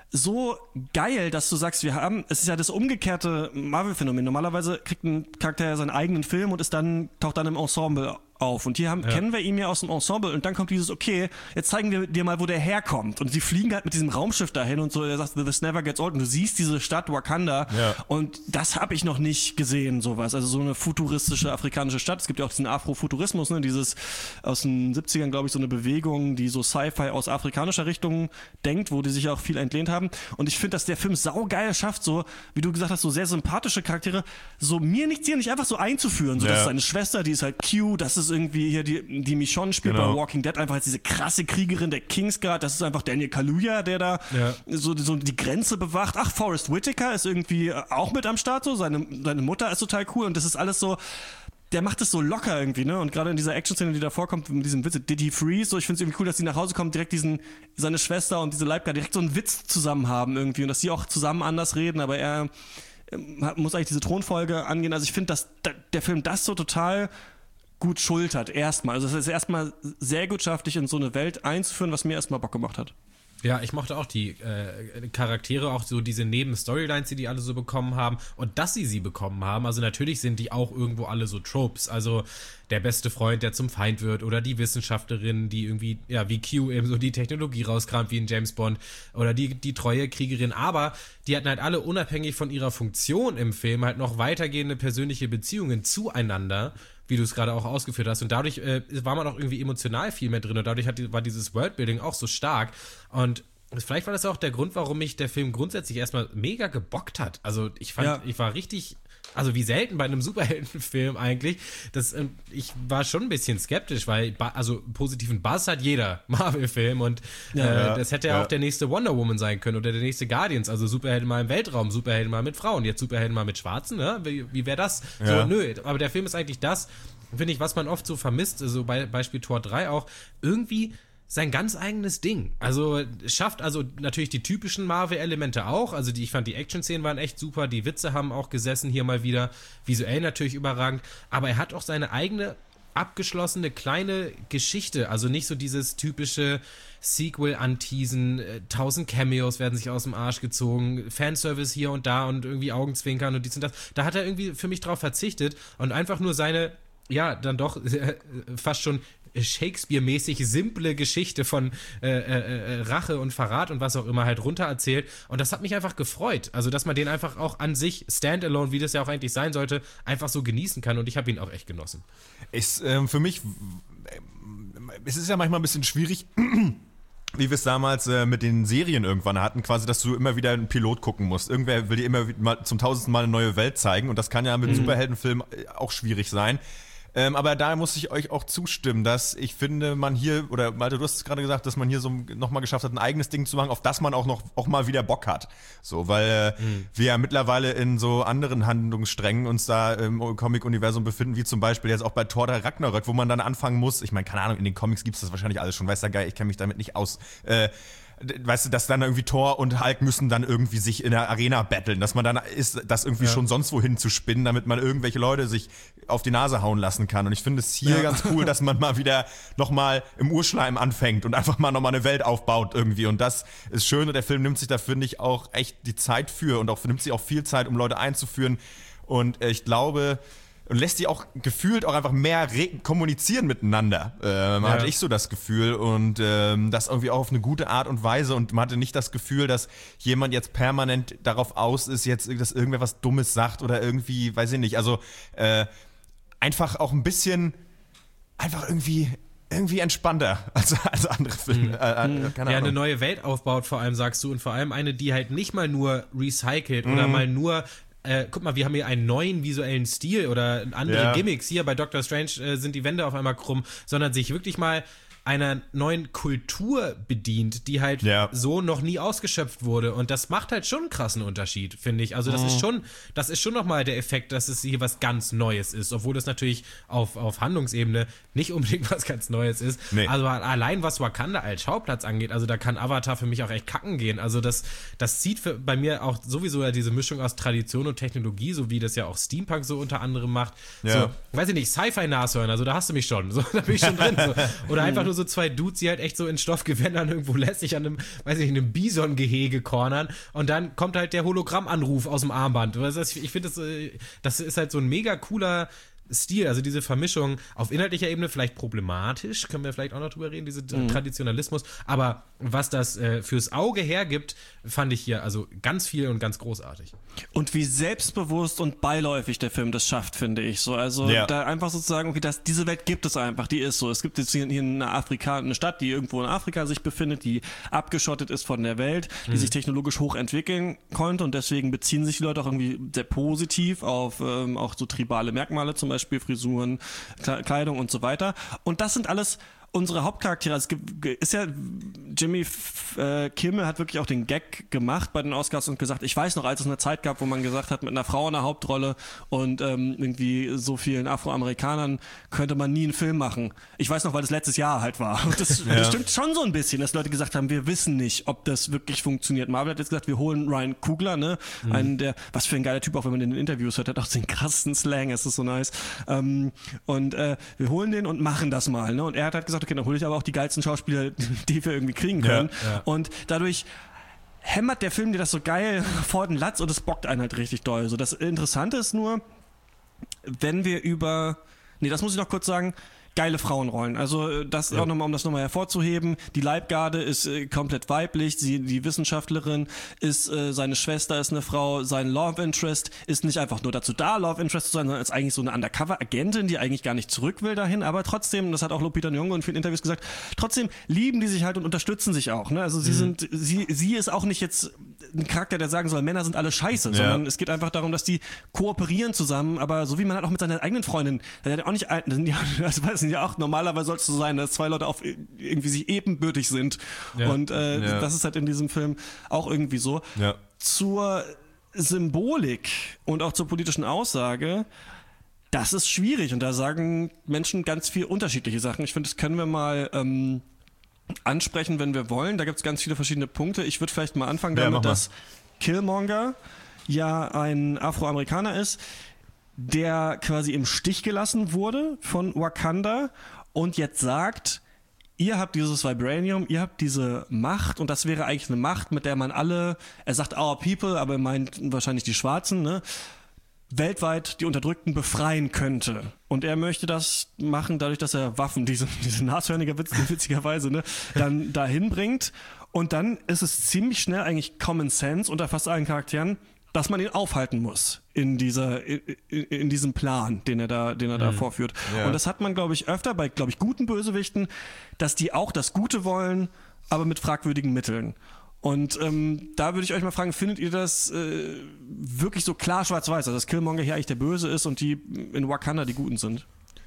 so geil, dass du sagst, wir haben, es ist ja das umgekehrte Marvel-Phänomen. Normalerweise kriegt ein Charakter ja seinen eigenen Film und ist dann, taucht dann im Ensemble auf. Und hier haben, ja. kennen wir ihn ja aus dem Ensemble und dann kommt dieses, okay, jetzt zeigen wir dir mal, wo der herkommt. Und sie fliegen halt mit diesem Raumschiff dahin und so, er sagt, this never gets old. Und du siehst diese Stadt Wakanda ja. und das habe ich noch nicht gesehen, sowas. Also so eine futuristische afrikanische Stadt. Es gibt ja auch diesen Afrofuturismus, ne, dieses aus den siebzigern, glaube ich, so eine Bewegung, die so Sci-Fi aus afrikanischer Richtung denkt, wo die sich auch viel entlehnt haben. Und ich finde, dass der Film saugeil schafft, so, wie du gesagt hast, so sehr sympathische Charaktere, so mir nicht, dir nicht einfach so einzuführen. So, ja. das ist seine Schwester, die ist halt Q, das ist irgendwie hier die, die Michonne spielt genau. bei Walking Dead einfach als diese krasse Kriegerin der Kingsguard. Das ist einfach Daniel Kaluuya, der da ja. so, so die Grenze bewacht. Ach, Forrest Whitaker ist irgendwie auch mit am Start so. Seine, seine Mutter ist total cool und das ist alles so, der macht es so locker irgendwie, ne? Und gerade in dieser Action-Szene, die da vorkommt, mit diesem Witz, Did he freeze? So, ich finde es irgendwie cool, dass die nach Hause kommen, direkt diesen, seine Schwester und diese Leibgar direkt so einen Witz zusammen haben irgendwie und dass sie auch zusammen anders reden, aber er muss eigentlich diese Thronfolge angehen. Also ich finde, dass der Film das so total gut schultert, erstmal. Also es ist erstmal sehr gut schafft, dich in so eine Welt einzuführen, was mir erstmal Bock gemacht hat. Ja, ich mochte auch die äh, Charaktere, auch so diese Neben-Storylines, die die alle so bekommen haben und dass sie sie bekommen haben. Also natürlich sind die auch irgendwo alle so Tropes. Also der beste Freund, der zum Feind wird oder die Wissenschaftlerin, die irgendwie, ja, wie Q eben so die Technologie rauskramt, wie in James Bond oder die, die treue Kriegerin. Aber die hatten halt alle unabhängig von ihrer Funktion im Film halt noch weitergehende persönliche Beziehungen zueinander, wie du es gerade auch ausgeführt hast. Und dadurch äh, war man auch irgendwie emotional viel mehr drin und dadurch hat, war dieses Worldbuilding auch so stark. Und vielleicht war das auch der Grund, warum mich der Film grundsätzlich erstmal mega gebockt hat. Also ich fand, ja. ich war richtig also wie selten bei einem Superheldenfilm eigentlich, das, äh, ich war schon ein bisschen skeptisch, weil, also positiven Buzz hat jeder Marvel-Film und ja, äh, ja, das hätte ja auch der nächste Wonder Woman sein können oder der nächste Guardians, also Superhelden mal im Weltraum, Superhelden mal mit Frauen, jetzt Superhelden mal mit Schwarzen, ne? Wie, wie wäre das? Ja. So, nö, aber der Film ist eigentlich das, finde ich, was man oft so vermisst, so also bei Beispiel Tor drei auch, irgendwie sein ganz eigenes Ding. Also schafft also natürlich die typischen Marvel-Elemente auch. Also die, ich fand die Action-Szenen waren echt super, die Witze haben auch gesessen hier mal wieder. Visuell natürlich überragend. Aber er hat auch seine eigene abgeschlossene kleine Geschichte. Also nicht so dieses typische Sequel anteasen, tausend Cameos werden sich aus dem Arsch gezogen, Fanservice hier und da und irgendwie Augenzwinkern und dies und das. Da hat er irgendwie für mich drauf verzichtet und einfach nur seine, ja, dann doch äh, fast schon Shakespeare-mäßig simple Geschichte von äh, äh, Rache und Verrat und was auch immer halt runter erzählt und das hat mich einfach gefreut, also dass man den einfach auch an sich standalone, wie das ja auch eigentlich sein sollte, einfach so genießen kann und ich habe ihn auch echt genossen. Ist ähm, für mich, äh, es ist ja manchmal ein bisschen schwierig, wie wir es damals äh, mit den Serien irgendwann hatten, quasi, dass du immer wieder einen Pilot gucken musst. Irgendwer will dir immer mal zum tausendsten Mal eine neue Welt zeigen und das kann ja mit mhm. Superheldenfilmen auch schwierig sein. Ähm, aber da muss ich euch auch zustimmen, dass ich finde, man hier, oder Malte, du hast es gerade gesagt, dass man hier so nochmal geschafft hat, ein eigenes Ding zu machen, auf das man auch noch auch mal wieder Bock hat. So, weil äh, mhm. wir ja mittlerweile in so anderen Handlungssträngen uns da im Comic-Universum befinden, wie zum Beispiel jetzt auch bei Thor der Ragnarök, wo man dann anfangen muss, ich meine, keine Ahnung, in den Comics gibt es das wahrscheinlich alles schon, weiß der Geil, ich kenne mich damit nicht aus, äh, weißt du, dass dann irgendwie Thor und Hulk müssen dann irgendwie sich in der Arena battlen, dass man dann ist, das irgendwie ja. schon sonst wohin zu spinnen, damit man irgendwelche Leute sich auf die Nase hauen lassen kann. Und ich finde es hier ja. ganz cool, dass man mal wieder nochmal im Urschleim anfängt und einfach mal nochmal eine Welt aufbaut irgendwie. Und das ist schön und der Film nimmt sich da, finde ich, auch echt die Zeit für und auch nimmt sich auch viel Zeit, um Leute einzuführen. Und ich glaube, und lässt die auch gefühlt auch einfach mehr re- kommunizieren miteinander. Ähm, ja. Hatte ich so das Gefühl und ähm, das irgendwie auch auf eine gute Art und Weise und man hatte nicht das Gefühl, dass jemand jetzt permanent darauf aus ist, jetzt, dass irgendwer was Dummes sagt oder irgendwie, weiß ich nicht, also äh, einfach auch ein bisschen, einfach irgendwie irgendwie entspannter als, als andere Filme. Mhm. Äh, äh, keine ja, Ahnung. Eine neue Welt aufbaut vor allem, sagst du, und vor allem eine, die halt nicht mal nur recycelt mhm. oder mal nur Äh, guck mal, wir haben hier einen neuen visuellen Stil oder andere ja. Gimmicks. Hier bei Doctor Strange äh, sind die Wände auf einmal krumm, sondern sich wirklich mal einer neuen Kultur bedient, die halt ja. so noch nie ausgeschöpft wurde. Und das macht halt schon einen krassen Unterschied, finde ich. Also das mhm. ist schon, das ist schon nochmal der Effekt, dass es hier was ganz Neues ist, obwohl es natürlich auf, auf Handlungsebene nicht unbedingt was ganz Neues ist. Nee. Also allein was Wakanda als Schauplatz angeht, also da kann Avatar für mich auch echt kacken gehen. Also das, das zieht für, bei mir auch sowieso ja diese Mischung aus Tradition und Technologie, so wie das ja auch Steampunk so unter anderem macht. Ja. So, weiß ich nicht, Sci-Fi-Nashörner, also da hast du mich schon. So, da bin ich schon drin. So. Oder einfach nur so zwei Dudes, die halt echt so in Stoffgewändern irgendwo lässig an einem, weiß ich nicht, einem Bison-Gehege cornern und dann kommt halt der Hologrammanruf aus dem Armband. Ich finde, das, das ist halt so ein mega cooler Stil, also diese Vermischung auf inhaltlicher Ebene vielleicht problematisch, können wir vielleicht auch noch drüber reden, diese mhm. Traditionalismus, aber was das äh, fürs Auge hergibt, fand ich hier also ganz viel und ganz großartig. Und wie selbstbewusst und beiläufig der Film das schafft, finde ich so. Also ja. da einfach sozusagen, okay, das, diese Welt gibt es einfach, die ist so. Es gibt jetzt hier, hier eine Afrika, eine Stadt, die irgendwo in Afrika sich befindet, die abgeschottet ist von der Welt, die mhm. sich technologisch hochentwickeln konnte und deswegen beziehen sich die Leute auch irgendwie sehr positiv auf ähm, auch so tribale Merkmale, zum Beispiel Frisuren, Kleidung und so weiter. Und das sind alles unsere Hauptcharaktere. Es gibt, ist ja, Jimmy äh, Kimmel hat wirklich auch den Gag gemacht bei den Oscars und gesagt, ich weiß noch, als es eine Zeit gab, wo man gesagt hat, mit einer Frau in der Hauptrolle und ähm, irgendwie so vielen Afroamerikanern könnte man nie einen Film machen. Ich weiß noch, weil das letztes Jahr halt war. Und das, ja. das stimmt schon so ein bisschen, dass Leute gesagt haben, wir wissen nicht, ob das wirklich funktioniert. Marvel hat jetzt gesagt, wir holen Ryan Coogler, ne, mhm. einen der, was für ein geiler Typ, auch wenn man in den Interviews hört, hat auch den krassen Slang, es ist so nice. Ähm, und äh, wir holen den und machen das mal, ne. Und er hat halt gesagt, okay, dann hole ich aber auch die geilsten Schauspieler, die wir irgendwie kriegen können. Ja, ja. Und dadurch hämmert der Film dir das so geil vor den Latz und es bockt einen halt richtig doll. So, das Interessante ist nur, wenn wir über, nee, das muss ich noch kurz sagen, geile Frauenrollen. Also das ja. auch nochmal, um das nochmal hervorzuheben. Die Leibgarde ist äh, komplett weiblich. Sie, die Wissenschaftlerin ist, äh, seine Schwester ist eine Frau. Sein Love Interest ist nicht einfach nur dazu da, Love Interest zu sein, sondern ist eigentlich so eine Undercover-Agentin, die eigentlich gar nicht zurück will dahin. Aber trotzdem, das hat auch Lupita Nyong'o in vielen Interviews gesagt, trotzdem lieben die sich halt und unterstützen sich auch. Ne? Also sie mhm. sind, sie, sie ist auch nicht jetzt ein Charakter, der sagen soll, Männer sind alle scheiße, ja. sondern es geht einfach darum, dass die kooperieren zusammen. Aber so wie man halt auch mit seiner eigenen Freundin, der hat auch nicht, das sind ja, das weiß sind ja auch, normalerweise soll es so sein, dass zwei Leute auf irgendwie sich ebenbürtig sind. Ja. Und äh, ja. das ist halt in diesem Film auch irgendwie so. Ja. Zur Symbolik und auch zur politischen Aussage, das ist schwierig. Und da sagen Menschen ganz viel unterschiedliche Sachen. Ich finde, das können wir mal ähm, ansprechen, wenn wir wollen. Da gibt es ganz viele verschiedene Punkte. Ich würde vielleicht mal anfangen ja, damit, dass Killmonger ja ein Afroamerikaner ist, der quasi im Stich gelassen wurde von Wakanda und jetzt sagt, ihr habt dieses Vibranium, ihr habt diese Macht und das wäre eigentlich eine Macht, mit der man alle, er sagt our people, aber er meint wahrscheinlich die Schwarzen, ne, weltweit die Unterdrückten befreien könnte. Und er möchte das machen, dadurch, dass er Waffen, diese, diese Nashörniger Witz, witzigerweise, ne, dann dahin bringt. Und dann ist es ziemlich schnell eigentlich Common Sense unter fast allen Charakteren, dass man ihn aufhalten muss in dieser in, in diesem Plan, den er da den er da mhm. vorführt. Ja. Und das hat man, glaube ich, öfter bei, glaube ich, guten Bösewichten, dass die auch das Gute wollen, aber mit fragwürdigen Mitteln. Und ähm, da würde ich euch mal fragen, findet ihr das äh, wirklich so klar schwarz-weiß, also dass Killmonger hier eigentlich der Böse ist und die in Wakanda die Guten sind?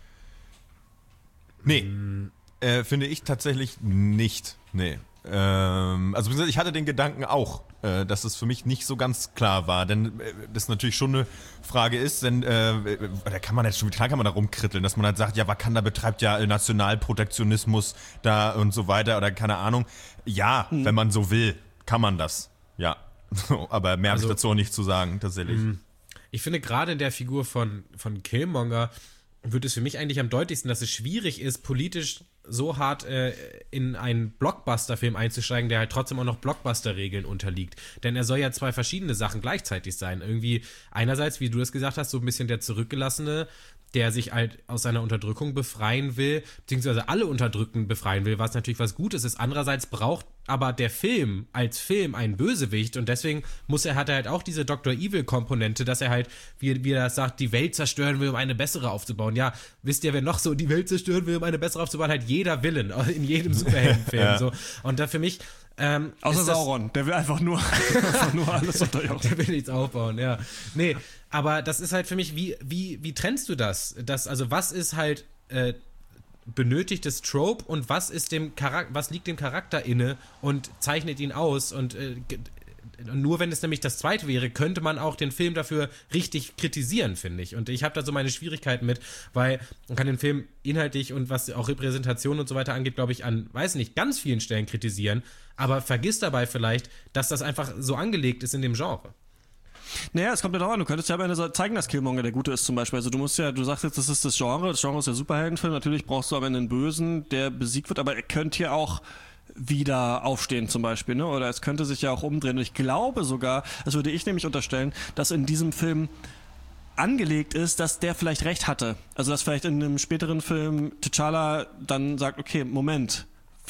Nee, mhm. äh, finde ich tatsächlich nicht. Nee. Ähm, also ich hatte den Gedanken auch, äh, dass es für mich nicht so ganz klar war, denn äh, das natürlich schon eine Frage ist, denn äh, da kann man jetzt schon, klar kann man da rumkritteln, dass man halt sagt, ja, Wakanda betreibt ja Nationalprotektionismus da und so weiter oder keine Ahnung. Ja, hm. wenn man so will, kann man das, ja. Aber mehr also, habe ich dazu auch nicht zu sagen, tatsächlich. Ich finde gerade in der Figur von, von Killmonger wird es für mich eigentlich am deutlichsten, dass es schwierig ist, politisch so hart äh, in einen Blockbuster-Film einzusteigen, der halt trotzdem auch noch Blockbuster-Regeln unterliegt. Denn er soll ja zwei verschiedene Sachen gleichzeitig sein. Irgendwie einerseits, wie du es gesagt hast, so ein bisschen der Zurückgelassene, der sich halt aus seiner Unterdrückung befreien will, beziehungsweise alle Unterdrückten befreien will, was natürlich was Gutes ist. Andererseits braucht aber der Film als Film einen Bösewicht und deswegen muss er, hat er halt auch diese Doktor Evil-Komponente, dass er halt, wie, wie er das sagt, die Welt zerstören will, um eine bessere aufzubauen. Ja, wisst ihr, wer noch so die Welt zerstören will, um eine bessere aufzubauen? Halt jeder Villain in jedem Superheldenfilm. Ja. So. Und da für mich Ähm, Außer Sauron, der will einfach nur, einfach nur alles unterjochen. Der will nichts aufbauen, ja. Nee, aber das ist halt für mich, wie, wie, wie trennst du das? das? Also was ist halt äh, benötigtes Trope und was ist dem Charakter, was liegt dem Charakter inne und zeichnet ihn aus und äh, nur wenn es nämlich das zweite wäre, könnte man auch den Film dafür richtig kritisieren, finde ich. Und ich habe da so meine Schwierigkeiten mit, weil man kann den Film inhaltlich und was auch Repräsentation und so weiter angeht, glaube ich, an, weiß nicht, ganz vielen Stellen kritisieren, aber vergiss dabei vielleicht, dass das einfach so angelegt ist in dem Genre. Naja, es kommt ja darauf an, du könntest ja am Ende zeigen, dass Killmonger der Gute ist zum Beispiel. Also du musst ja, du sagst jetzt, das ist das Genre, das Genre ist der Superheldenfilm, natürlich brauchst du am Ende einen Bösen, der besiegt wird, aber er könnte ja auch wieder aufstehen zum Beispiel, ne? Oder es könnte sich ja auch umdrehen. Und ich glaube sogar, das würde ich nämlich unterstellen, dass in diesem Film angelegt ist, dass der vielleicht recht hatte. Also dass vielleicht in einem späteren Film T'Challa dann sagt, okay, Moment,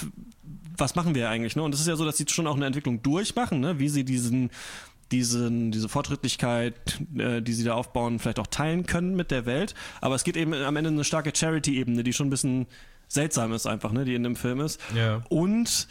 was machen wir eigentlich, ne? Und es ist ja so, dass sie schon auch eine Entwicklung durchmachen, ne? Wie sie diesen diesen, diese Fortschrittlichkeit, äh, die sie da aufbauen, vielleicht auch teilen können mit der Welt. Aber es geht eben am Ende eine starke Charity-Ebene, die schon ein bisschen seltsam ist einfach, ne, die in dem Film ist. Ja. Und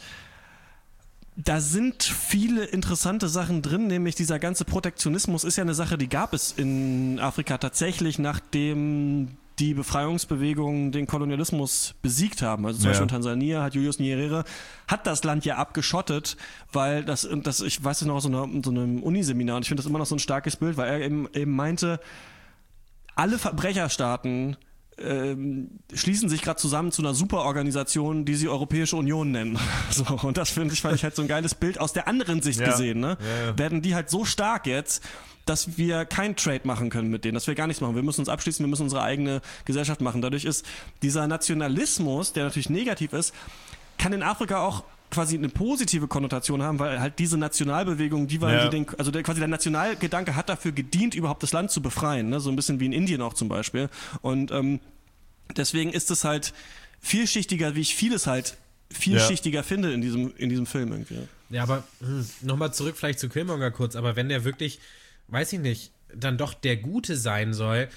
da sind viele interessante Sachen drin, nämlich dieser ganze Protektionismus ist ja eine Sache, die gab es in Afrika tatsächlich, nachdem die Befreiungsbewegungen den Kolonialismus besiegt haben. Also zum ja. Beispiel in Tansania hat Julius Nyerere hat das Land ja abgeschottet, weil das, das ich weiß es noch aus so, einer, so einem Uniseminar und ich finde das immer noch so ein starkes Bild, weil er eben, eben meinte, alle Verbrecherstaaten Ähm, schließen sich gerade zusammen zu einer Superorganisation, die sie Europäische Union nennen. So, und das finde ich, fand ich halt so ein geiles Bild aus der anderen Sicht ja. gesehen. Ne? Ja, ja. Werden die halt so stark jetzt, dass wir kein Trade machen können mit denen, dass wir gar nichts machen. Wir müssen uns abschließen, wir müssen unsere eigene Gesellschaft machen. Dadurch ist dieser Nationalismus, der natürlich negativ ist, kann in Afrika auch quasi eine positive Konnotation haben, weil halt diese Nationalbewegung, die waren, ja. die den, also der, quasi der Nationalgedanke hat dafür gedient, überhaupt das Land zu befreien, ne? So ein bisschen wie in Indien auch zum Beispiel. Und ähm, deswegen ist es halt vielschichtiger, wie ich vieles halt vielschichtiger ja. finde in diesem, in diesem Film irgendwie. Ja, aber hm, nochmal zurück vielleicht zu Killmonger kurz, aber wenn der wirklich, weiß ich nicht, dann doch der Gute sein soll,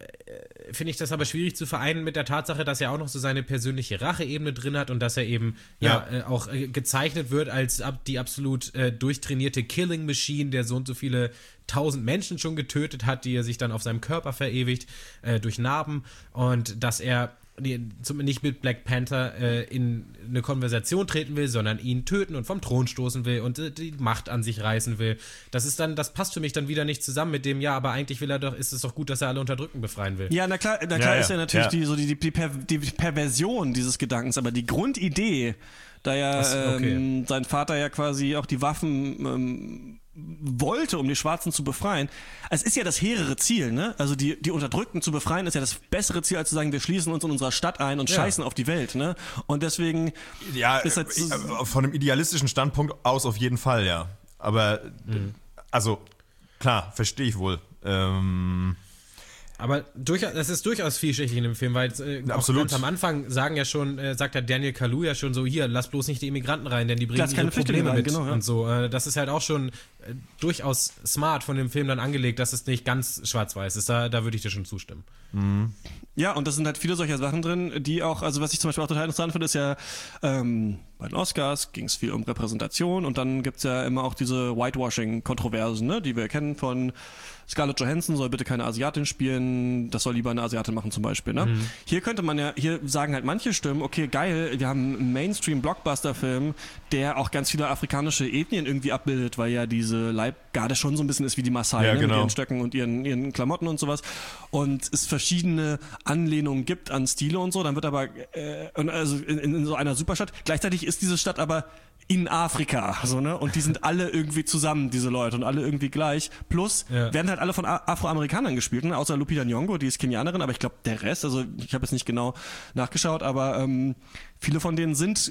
äh, finde ich das aber schwierig zu vereinen mit der Tatsache, dass er auch noch so seine persönliche Racheebene drin hat und dass er eben ja, ja äh, auch äh, gezeichnet wird als ab, die absolut äh, durchtrainierte Killing Machine, der so und so viele tausend Menschen schon getötet hat, die er sich dann auf seinem Körper verewigt, äh, durch Narben, und dass er nicht mit Black Panther äh, in eine Konversation treten will, sondern ihn töten und vom Thron stoßen will und äh, die Macht an sich reißen will. Das ist dann, das passt für mich dann wieder nicht zusammen mit dem, ja, aber eigentlich will er doch, ist es doch gut, dass er alle Unterdrückten befreien will. Ja, na klar, na klar ja, ist ja ja natürlich ja. die, so die, die, Per, die Perversion dieses Gedankens, aber die Grundidee, da ja das, okay. ähm, sein Vater ja quasi auch die Waffen ähm, wollte, um die Schwarzen zu befreien. Es ist ja das hehre Ziel, ne? Also die, die Unterdrückten zu befreien, ist ja das bessere Ziel, als zu sagen, wir schließen uns in unserer Stadt ein und ja. scheißen auf die Welt, ne? Und deswegen ja, ist halt so, von einem idealistischen Standpunkt aus auf jeden Fall, ja. Aber, mhm. also, klar, verstehe ich wohl. Ähm... Aber durchaus, das ist durchaus vielschichtig in dem Film, weil äh, auch ganz am Anfang sagen ja schon, äh, sagt ja Daniel Kaluuya ja schon so, hier, lass bloß nicht die Immigranten rein, denn die bringen ihre Probleme rein, mit genau, ja. und so. Äh, das ist halt auch schon äh, durchaus smart von dem Film dann angelegt, dass es nicht ganz schwarz-weiß ist. Da, da würde ich dir schon zustimmen. Mhm. Ja, und das sind halt viele solcher Sachen drin, die auch, also was ich zum Beispiel auch total interessant finde, ist ja, ähm, bei den Oscars ging es viel um Repräsentation und dann gibt's ja immer auch diese Whitewashing-Kontroversen, ne, die wir kennen von Scarlett Johansson soll bitte keine Asiatin spielen, das soll lieber eine Asiatin machen zum Beispiel, ne? Mhm. Hier könnte man ja, hier sagen halt manche Stimmen, okay, geil, wir haben einen Mainstream-Blockbuster-Film, der auch ganz viele afrikanische Ethnien irgendwie abbildet, weil ja diese Leibgarde schon so ein bisschen ist wie die Maasai, ja, ne? Genau. Mit ihren Stöcken und ihren, ihren Klamotten und sowas. Und es verschiedene Anlehnungen gibt an Stile und so, dann wird aber, äh, also in, in so einer Superstadt, gleichzeitig ist diese Stadt aber in Afrika, so, ne? Und die sind alle irgendwie zusammen, diese Leute, und alle irgendwie gleich. Plus ja. werden halt alle von A- Afroamerikanern gespielt, ne? Außer Lupita Nyong'o, die ist Kenianerin, aber ich glaube, der Rest, also ich habe jetzt nicht genau nachgeschaut, aber ähm, viele von denen sind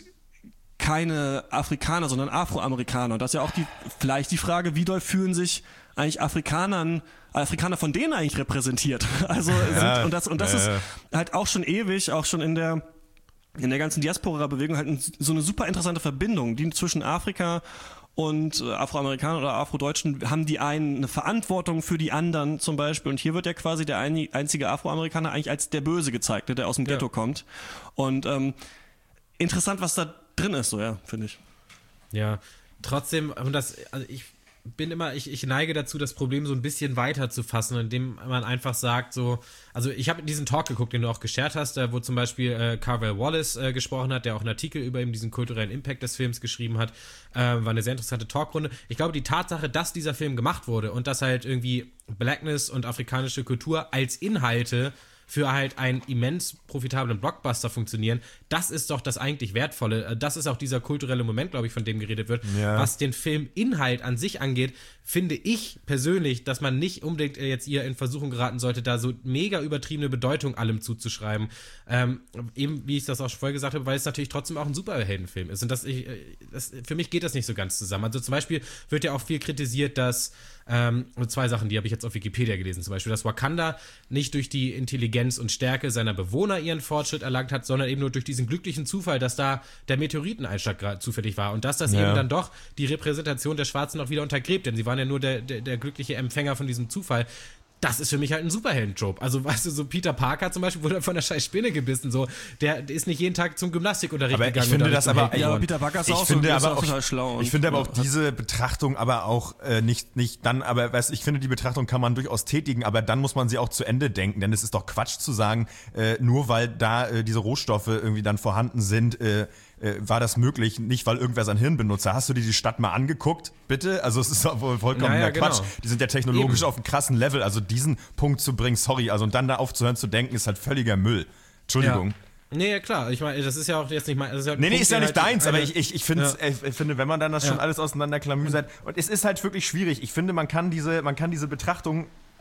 keine Afrikaner, sondern Afroamerikaner. Und das ist ja auch die, vielleicht die Frage, wie doll fühlen sich eigentlich Afrikanern, Afrikaner von denen eigentlich repräsentiert? Also ja, sind, und das, und das ja, ist ja. halt auch schon ewig, auch schon in der in der ganzen Diaspora-Bewegung halt so eine super interessante Verbindung, die zwischen Afrika und äh, Afroamerikanern oder Afrodeutschen haben die einen eine Verantwortung für die anderen zum Beispiel, und hier wird ja quasi der ein, einzige Afroamerikaner eigentlich als der Böse gezeigt, der aus dem Ghetto ja. kommt, und ähm, interessant, was da drin ist, so, ja, finde ich. Ja, trotzdem, und das, also ich bin immer, ich, ich neige dazu, das Problem so ein bisschen weiter zu fassen, indem man einfach sagt, so, also ich habe diesen Talk geguckt, den du auch geshared hast, wo zum Beispiel äh, Carvel Wallace äh, gesprochen hat, der auch einen Artikel über eben diesen kulturellen Impact des Films geschrieben hat, äh, war eine sehr interessante Talkrunde. Ich glaube, die Tatsache, dass dieser Film gemacht wurde und dass halt irgendwie Blackness und afrikanische Kultur als Inhalte für halt einen immens profitablen Blockbuster funktionieren, das ist doch das eigentlich Wertvolle. Das ist auch dieser kulturelle Moment, glaube ich, von dem geredet wird. Ja. Was den Filminhalt an sich angeht, finde ich persönlich, dass man nicht unbedingt jetzt ihr in Versuchung geraten sollte, da so mega übertriebene Bedeutung allem zuzuschreiben. Ähm, eben, wie ich das auch schon vorher gesagt habe, weil es natürlich trotzdem auch ein Superheldenfilm ist. Und das, ich, das, für mich geht das nicht so ganz zusammen. Also zum Beispiel wird ja auch viel kritisiert, dass Ähm, zwei Sachen, die habe ich jetzt auf Wikipedia gelesen, zum Beispiel, dass Wakanda nicht durch die Intelligenz und Stärke seiner Bewohner ihren Fortschritt erlangt hat, sondern eben nur durch diesen glücklichen Zufall, dass da der Meteoriteneinschlag gerade zufällig war und dass das ja. eben dann doch die Repräsentation der Schwarzen auch wieder untergräbt, denn sie waren ja nur der, der, der glückliche Empfänger von diesem Zufall. Das ist für mich halt ein Superhelden-Trope. Also, weißt du, so Peter Parker zum Beispiel wurde von der scheiß Spinne gebissen, so. Der ist nicht jeden Tag zum Gymnastikunterricht aber gegangen. Ich finde das aber, ja, Peter Parker ist ich auch, finde so, aber auch auch, total schlau. Ich finde aber ja. auch diese Betrachtung aber auch äh, nicht, nicht dann, aber weißt, ich finde, die Betrachtung kann man durchaus tätigen, aber dann muss man sie auch zu Ende denken, denn es ist doch Quatsch zu sagen, äh, nur weil da äh, diese Rohstoffe irgendwie dann vorhanden sind, äh, äh, war das möglich, nicht weil irgendwer sein Hirn benutzt. Hast du dir die Stadt mal angeguckt, bitte? Also es ist doch wohl vollkommener ja, ja, Quatsch. genau. Die sind ja technologisch Eben. auf einem krassen Level, also diesen Punkt zu bringen, sorry, also und dann da aufzuhören zu denken, ist halt völliger Müll. Entschuldigung. Ja. Nee, ja, klar, ich meine, das ist ja auch jetzt nicht mein... Das ist ja nee, nee, ist ja nicht halt deins, eine, aber ich, ich, ich, ja. ich finde, wenn man dann das schon ja. alles auseinanderklamüsert, und es ist halt wirklich schwierig, ich finde, man kann diese, man kann diese Betrachtung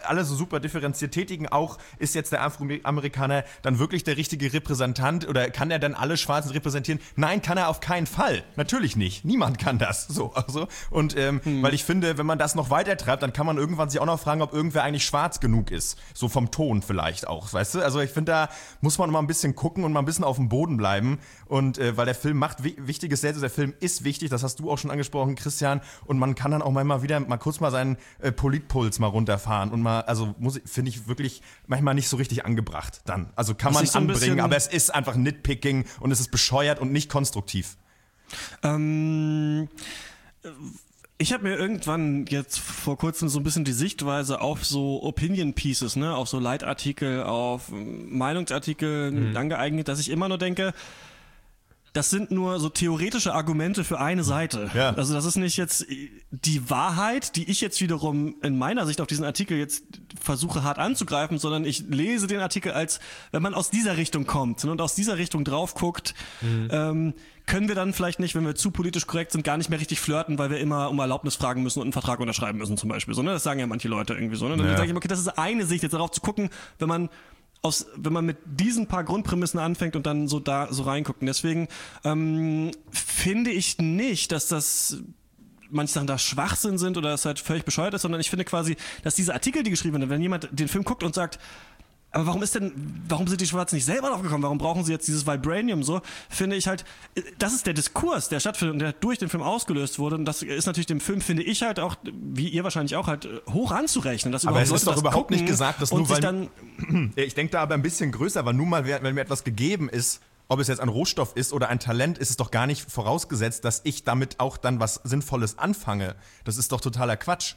alle so super differenziert tätigen, auch ist jetzt der Afroamerikaner dann wirklich der richtige Repräsentant oder kann er dann alle Schwarzen repräsentieren? Nein, kann er auf keinen Fall. Natürlich nicht. Niemand kann das. So, also. Und ähm, hm. weil ich finde, wenn man das noch weiter treibt, dann kann man irgendwann sich auch noch fragen, ob irgendwer eigentlich schwarz genug ist. So vom Ton vielleicht auch, weißt du? Also ich finde, da muss man mal ein bisschen gucken und mal ein bisschen auf dem Boden bleiben. Und äh, weil der Film macht wi- Wichtiges selbst, der Film ist wichtig, das hast du auch schon angesprochen, Christian. Und man kann dann auch mal wieder mal kurz mal seinen äh, Politpuls mal runterfahren und mal, also muss finde ich wirklich manchmal nicht so richtig angebracht dann. Also kann man so ein anbringen, aber es ist einfach Nitpicking und es ist bescheuert und nicht konstruktiv. Ähm, ich habe mir irgendwann jetzt vor kurzem so ein bisschen die Sichtweise auf so Opinion Pieces, ne, auf so Leitartikel, auf Meinungsartikel mhm. angeeignet, dass ich immer nur denke, das sind nur so theoretische Argumente für eine Seite. Ja. Also das ist nicht jetzt die Wahrheit, die ich jetzt wiederum in meiner Sicht auf diesen Artikel jetzt versuche hart anzugreifen, sondern ich lese den Artikel als, wenn man aus dieser Richtung kommt und aus dieser Richtung drauf guckt, mhm. ähm, können wir dann vielleicht nicht, wenn wir zu politisch korrekt sind, gar nicht mehr richtig flirten, weil wir immer um Erlaubnis fragen müssen und einen Vertrag unterschreiben müssen zum Beispiel. So, ne? Das sagen ja manche Leute irgendwie so. Ne? Dann ja. sage ich mir, okay, das ist eine Sicht, jetzt darauf zu gucken, wenn man Aus, wenn man mit diesen paar Grundprämissen anfängt und dann so da so reinguckt. Und deswegen ähm, finde ich nicht, dass das manche Sachen da Schwachsinn sind oder es halt völlig bescheuert ist, sondern ich finde quasi, dass diese Artikel, die geschrieben werden, wenn jemand den Film guckt und sagt, aber warum ist denn, warum sind die Schwarzen nicht selber drauf gekommen? Warum brauchen sie jetzt dieses Vibranium so? Finde ich halt, das ist der Diskurs, der stattfindet und der durch den Film ausgelöst wurde. Und das ist natürlich dem Film, finde ich halt auch, wie ihr wahrscheinlich auch, halt hoch anzurechnen. Dass aber es ist doch überhaupt nicht gesagt, dass nur weil... Dann, ich denke da aber ein bisschen größer, weil nun mal, wenn mir etwas gegeben ist, ob es jetzt ein Rohstoff ist oder ein Talent, ist es doch gar nicht vorausgesetzt, dass ich damit auch dann was Sinnvolles anfange. Das ist doch totaler Quatsch.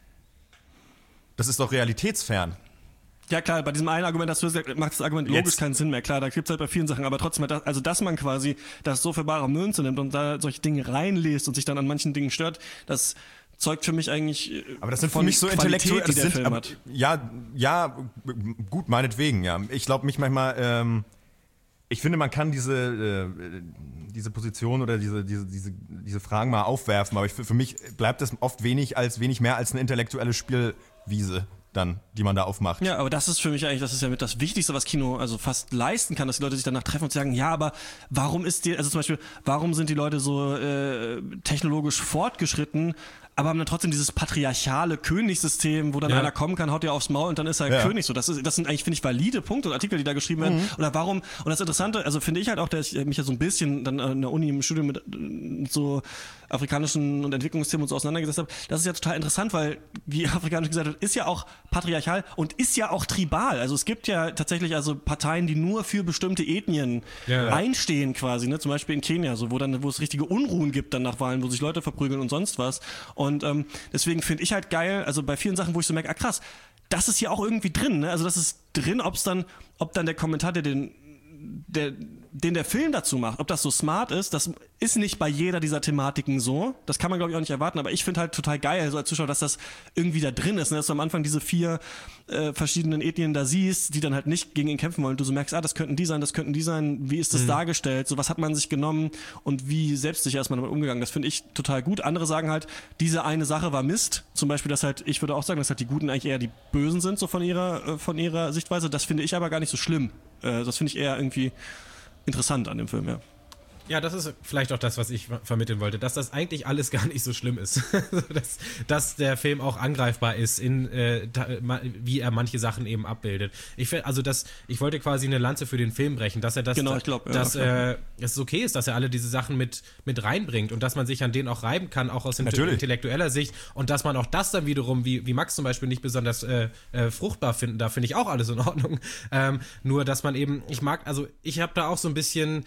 Das ist doch realitätsfern. Ja klar, bei diesem einen Argument, das du gesagt, macht das Argument logisch Jetzt. keinen Sinn mehr. Klar, da gibt's halt bei vielen Sachen, aber trotzdem, das, also dass man quasi das so für bare Münze nimmt und da solche Dinge reinliest und sich dann an manchen Dingen stört, das zeugt für mich eigentlich aber das sind von für mich so intellektuell, die der sind, Film aber, hat. Ja, ja, gut, meinetwegen, ja. Ich glaube mich manchmal, ähm, ich finde, man kann diese, äh, diese Position oder diese, diese, diese, diese Fragen mal aufwerfen, aber ich, für mich bleibt das oft wenig als wenig mehr als eine intellektuelle Spielwiese dann, die man da aufmacht. Ja, aber das ist für mich eigentlich, das ist ja mit das Wichtigste, was Kino also fast leisten kann, dass die Leute sich danach treffen und sagen, ja, aber warum ist die, also zum Beispiel, warum sind die Leute so äh, technologisch fortgeschritten, aber haben dann trotzdem dieses patriarchale Königssystem, wo dann ja. einer kommen kann, haut dir aufs Maul und dann ist er ja. König. So, das ist, das sind eigentlich, finde ich, valide Punkte und Artikel, die da geschrieben werden. Mhm. Oder warum, und das Interessante, also finde ich halt auch, dass ich mich ja so ein bisschen dann in der Uni im Studium mit, mit so afrikanischen und Entwicklungsthemen und so auseinandergesetzt habe, das ist ja total interessant, weil, wie afrikanisch gesagt wird, ist ja auch patriarchal und ist ja auch tribal. Also es gibt ja tatsächlich also Parteien, die nur für bestimmte Ethnien ja, ja. einstehen quasi, ne? Zum Beispiel in Kenia, so, wo dann, wo es richtige Unruhen gibt dann nach Wahlen, wo sich Leute verprügeln und sonst was. Und ähm, deswegen finde ich halt geil, also bei vielen Sachen, wo ich so merke, ah krass, das ist hier auch irgendwie drin, ne? Also das ist drin, ob's dann, ob dann der Kommentar, der den Der, den der Film dazu macht, ob das so smart ist, das ist nicht bei jeder dieser Thematiken so. Das kann man, glaube ich, auch nicht erwarten, aber ich finde halt total geil, so als Zuschauer, dass das irgendwie da drin ist, ne? Dass du am Anfang diese vier äh, verschiedenen Ethnien da siehst, die dann halt nicht gegen ihn kämpfen wollen. Du so merkst, ah, das könnten die sein, das könnten die sein, wie ist das mhm. dargestellt, so was hat man sich genommen und wie selbstsicher ist man damit umgegangen. Das finde ich total gut. Andere sagen halt, diese eine Sache war Mist. Zum Beispiel, dass halt, ich würde auch sagen, dass halt die Guten eigentlich eher die Bösen sind, so von ihrer, äh, von ihrer Sichtweise. Das finde ich aber gar nicht so schlimm. Äh, das finde ich eher irgendwie interessant an dem Film, ja. Ja, das ist vielleicht auch das, was ich vermitteln wollte, dass das eigentlich alles gar nicht so schlimm ist. dass, dass der Film auch angreifbar ist, in äh, da, wie er manche Sachen eben abbildet. Ich find, also das, ich wollte quasi eine Lanze für den Film brechen, dass er das, genau, ich glaub, ja, dass äh, es okay ist, dass er alle diese Sachen mit, mit reinbringt und dass man sich an denen auch reiben kann, auch aus Natürlich. intellektueller Sicht und dass man auch das dann wiederum, wie, wie Max zum Beispiel, nicht besonders äh, äh, fruchtbar finden, da finde ich auch alles in Ordnung. Ähm, nur, dass man eben, ich mag, also ich habe da auch so ein bisschen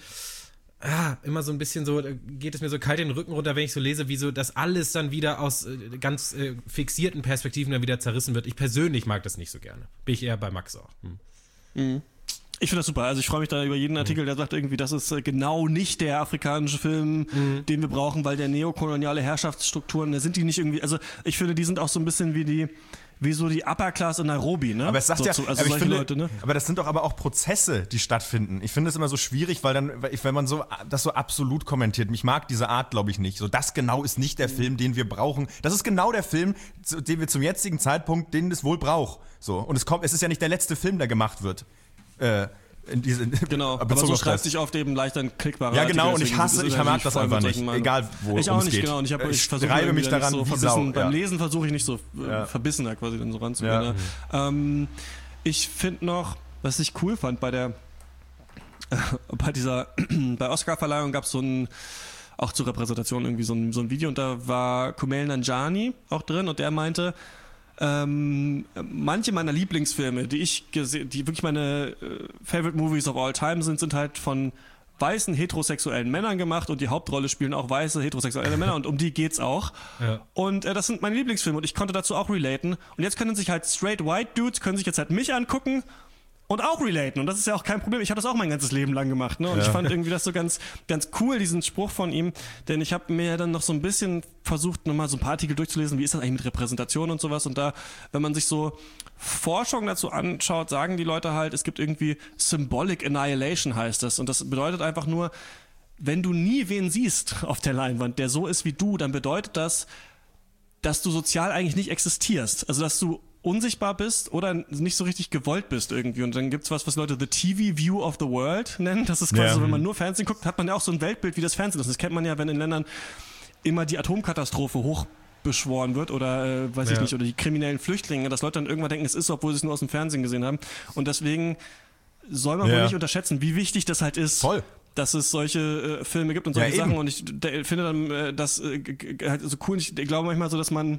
Ja, immer so ein bisschen so, geht es mir so kalt den Rücken runter, wenn ich so lese, wie so das alles dann wieder aus äh, ganz äh, fixierten Perspektiven dann wieder zerrissen wird. Ich persönlich mag das nicht so gerne. Bin ich eher bei Max auch. Hm. Mhm. Ich finde das super. Also ich freue mich da über jeden Artikel, der sagt irgendwie, das ist genau nicht der afrikanische Film, mhm. den wir brauchen, weil der neokoloniale Herrschaftsstrukturen, da sind die nicht irgendwie, also ich finde, die sind auch so ein bisschen wie die, wie so die Upper Class in Nairobi, ne? Aber es sagt so ja, zu, also aber, ich solche finde, Leute, ne? aber das sind doch aber auch Prozesse, die stattfinden. Ich finde es immer so schwierig, weil dann, wenn man so das so absolut kommentiert, mich mag diese Art, glaube ich, nicht. So, das genau ist nicht der Film, den wir brauchen. Das ist genau der Film, den wir zum jetzigen Zeitpunkt, den es wohl braucht. So, und es kommt, es ist ja nicht der letzte Film, der gemacht wird. Äh, In diese, genau, aber so schreibt sich oft eben leicht ein klickbarer Ja, genau, Artikel, und ich hasse, ich mag das einfach nicht, egal wo ich auch es nicht, geht. Genau, und ich, hab, ich, ich versuche mich daran so wie verbissen, Sau. beim Ja. Lesen versuche ich nicht so äh, ja. verbissener quasi dann so ranzugehen. Ja. Ne? Ähm, ich finde noch, was ich cool fand bei der äh, bei dieser bei Oscar-Verleihung gab es so ein auch zur Repräsentation irgendwie so ein, so ein Video und da war Kumail Nanjiani auch drin und der meinte, Ähm, manche meiner Lieblingsfilme, die ich gesehen, die wirklich meine äh, Favorite Movies of all time sind, sind halt von weißen heterosexuellen Männern gemacht und die Hauptrolle spielen auch weiße heterosexuelle Männer und um die geht's auch. Ja. Und äh, das sind meine Lieblingsfilme und ich konnte dazu auch relaten. Und jetzt können sich halt straight white Dudes können sich jetzt halt mich angucken und auch relaten. Und das ist ja auch kein Problem. Ich habe das auch mein ganzes Leben lang gemacht. Ne? Und ja. ich fand irgendwie das so ganz, ganz cool, diesen Spruch von ihm. Denn ich habe mir dann noch so ein bisschen versucht, nochmal so ein paar Artikel durchzulesen. Wie ist das eigentlich mit Repräsentation und sowas? Und da, wenn man sich so Forschung dazu anschaut, sagen die Leute halt, es gibt irgendwie Symbolic Annihilation heißt das. Und das bedeutet einfach nur, wenn du nie wen siehst auf der Leinwand, der so ist wie du, dann bedeutet das, dass du sozial eigentlich nicht existierst. Also, dass du unsichtbar bist oder nicht so richtig gewollt bist irgendwie. Und dann gibt's was, was Leute The T V View of the World nennen. Das ist quasi ja. so, wenn man nur Fernsehen guckt, hat man ja auch so ein Weltbild wie das Fernsehen ist. Das kennt man ja, wenn in Ländern immer die Atomkatastrophe hochbeschworen wird oder, äh, weiß ja. ich nicht, oder die kriminellen Flüchtlinge, dass Leute dann irgendwann denken, es ist so, obwohl sie es nur aus dem Fernsehen gesehen haben. Und deswegen soll man ja. wohl nicht unterschätzen, wie wichtig das halt ist. Voll. Dass es solche äh, Filme gibt und solche ja, Sachen. Und ich d- finde dann äh, das äh, g- halt so cool. Ich glaube manchmal so, dass man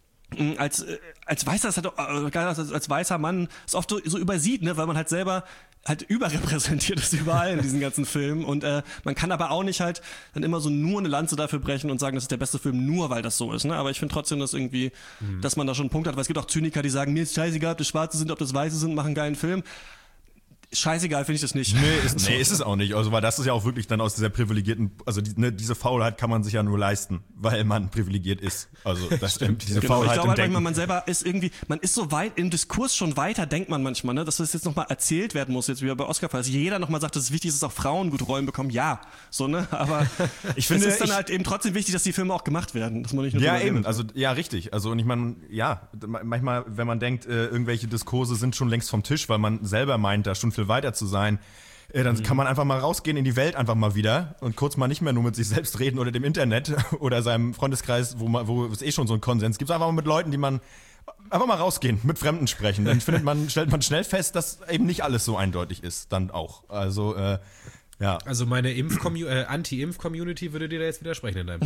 als als weißer als, als weißer Mann es oft so, so übersieht, ne, weil man halt selber halt überrepräsentiert ist überall in diesen ganzen Filmen und äh, man kann aber auch nicht halt dann immer so nur eine Lanze dafür brechen und sagen, das ist der beste Film, nur weil das so ist, ne? Aber ich finde trotzdem, dass irgendwie, mhm. dass man da schon einen Punkt hat, weil es gibt auch Zyniker, die sagen, mir ist scheißegal, ob das Schwarze sind, ob das Weiße sind, machen einen geilen Film. Scheißegal finde ich das nicht. Nee, ist, nee, ist es auch nicht. Also, weil das ist ja auch wirklich dann aus dieser privilegierten, also die, ne, diese Faulheit kann man sich ja nur leisten, weil man privilegiert ist. Also das stimmt. Diese genau, Faulheit ich glaube halt Denken. manchmal, man selber ist irgendwie, man ist so weit im Diskurs schon weiter, denkt man manchmal, ne, dass das jetzt nochmal erzählt werden muss, jetzt wie bei Oscar, dass jeder nochmal sagt, dass es wichtig ist, dass auch Frauen gut Rollen bekommen. Ja, so, ne, aber ich finde, es ist dann ich, halt eben trotzdem wichtig, dass die Filme auch gemacht werden, dass man nicht nur ja, eben, also ja, richtig. Also und ich meine, ja, manchmal, wenn man denkt, äh, irgendwelche Diskurse sind schon längst vom Tisch, weil man selber meint, da schon viel weiter zu sein, dann mhm. kann man einfach mal rausgehen in die Welt einfach mal wieder und kurz mal nicht mehr nur mit sich selbst reden oder dem Internet oder seinem Freundeskreis, wo man, wo es eh schon so einen Konsens gibt, einfach mal mit Leuten, die man einfach mal rausgehen, mit Fremden sprechen. Dann findet man, stellt man schnell fest, dass eben nicht alles so eindeutig ist, dann auch. Also, äh, ja. Also meine Impf-Commu- äh, Anti-Impf-Community würde dir da jetzt widersprechen in deinem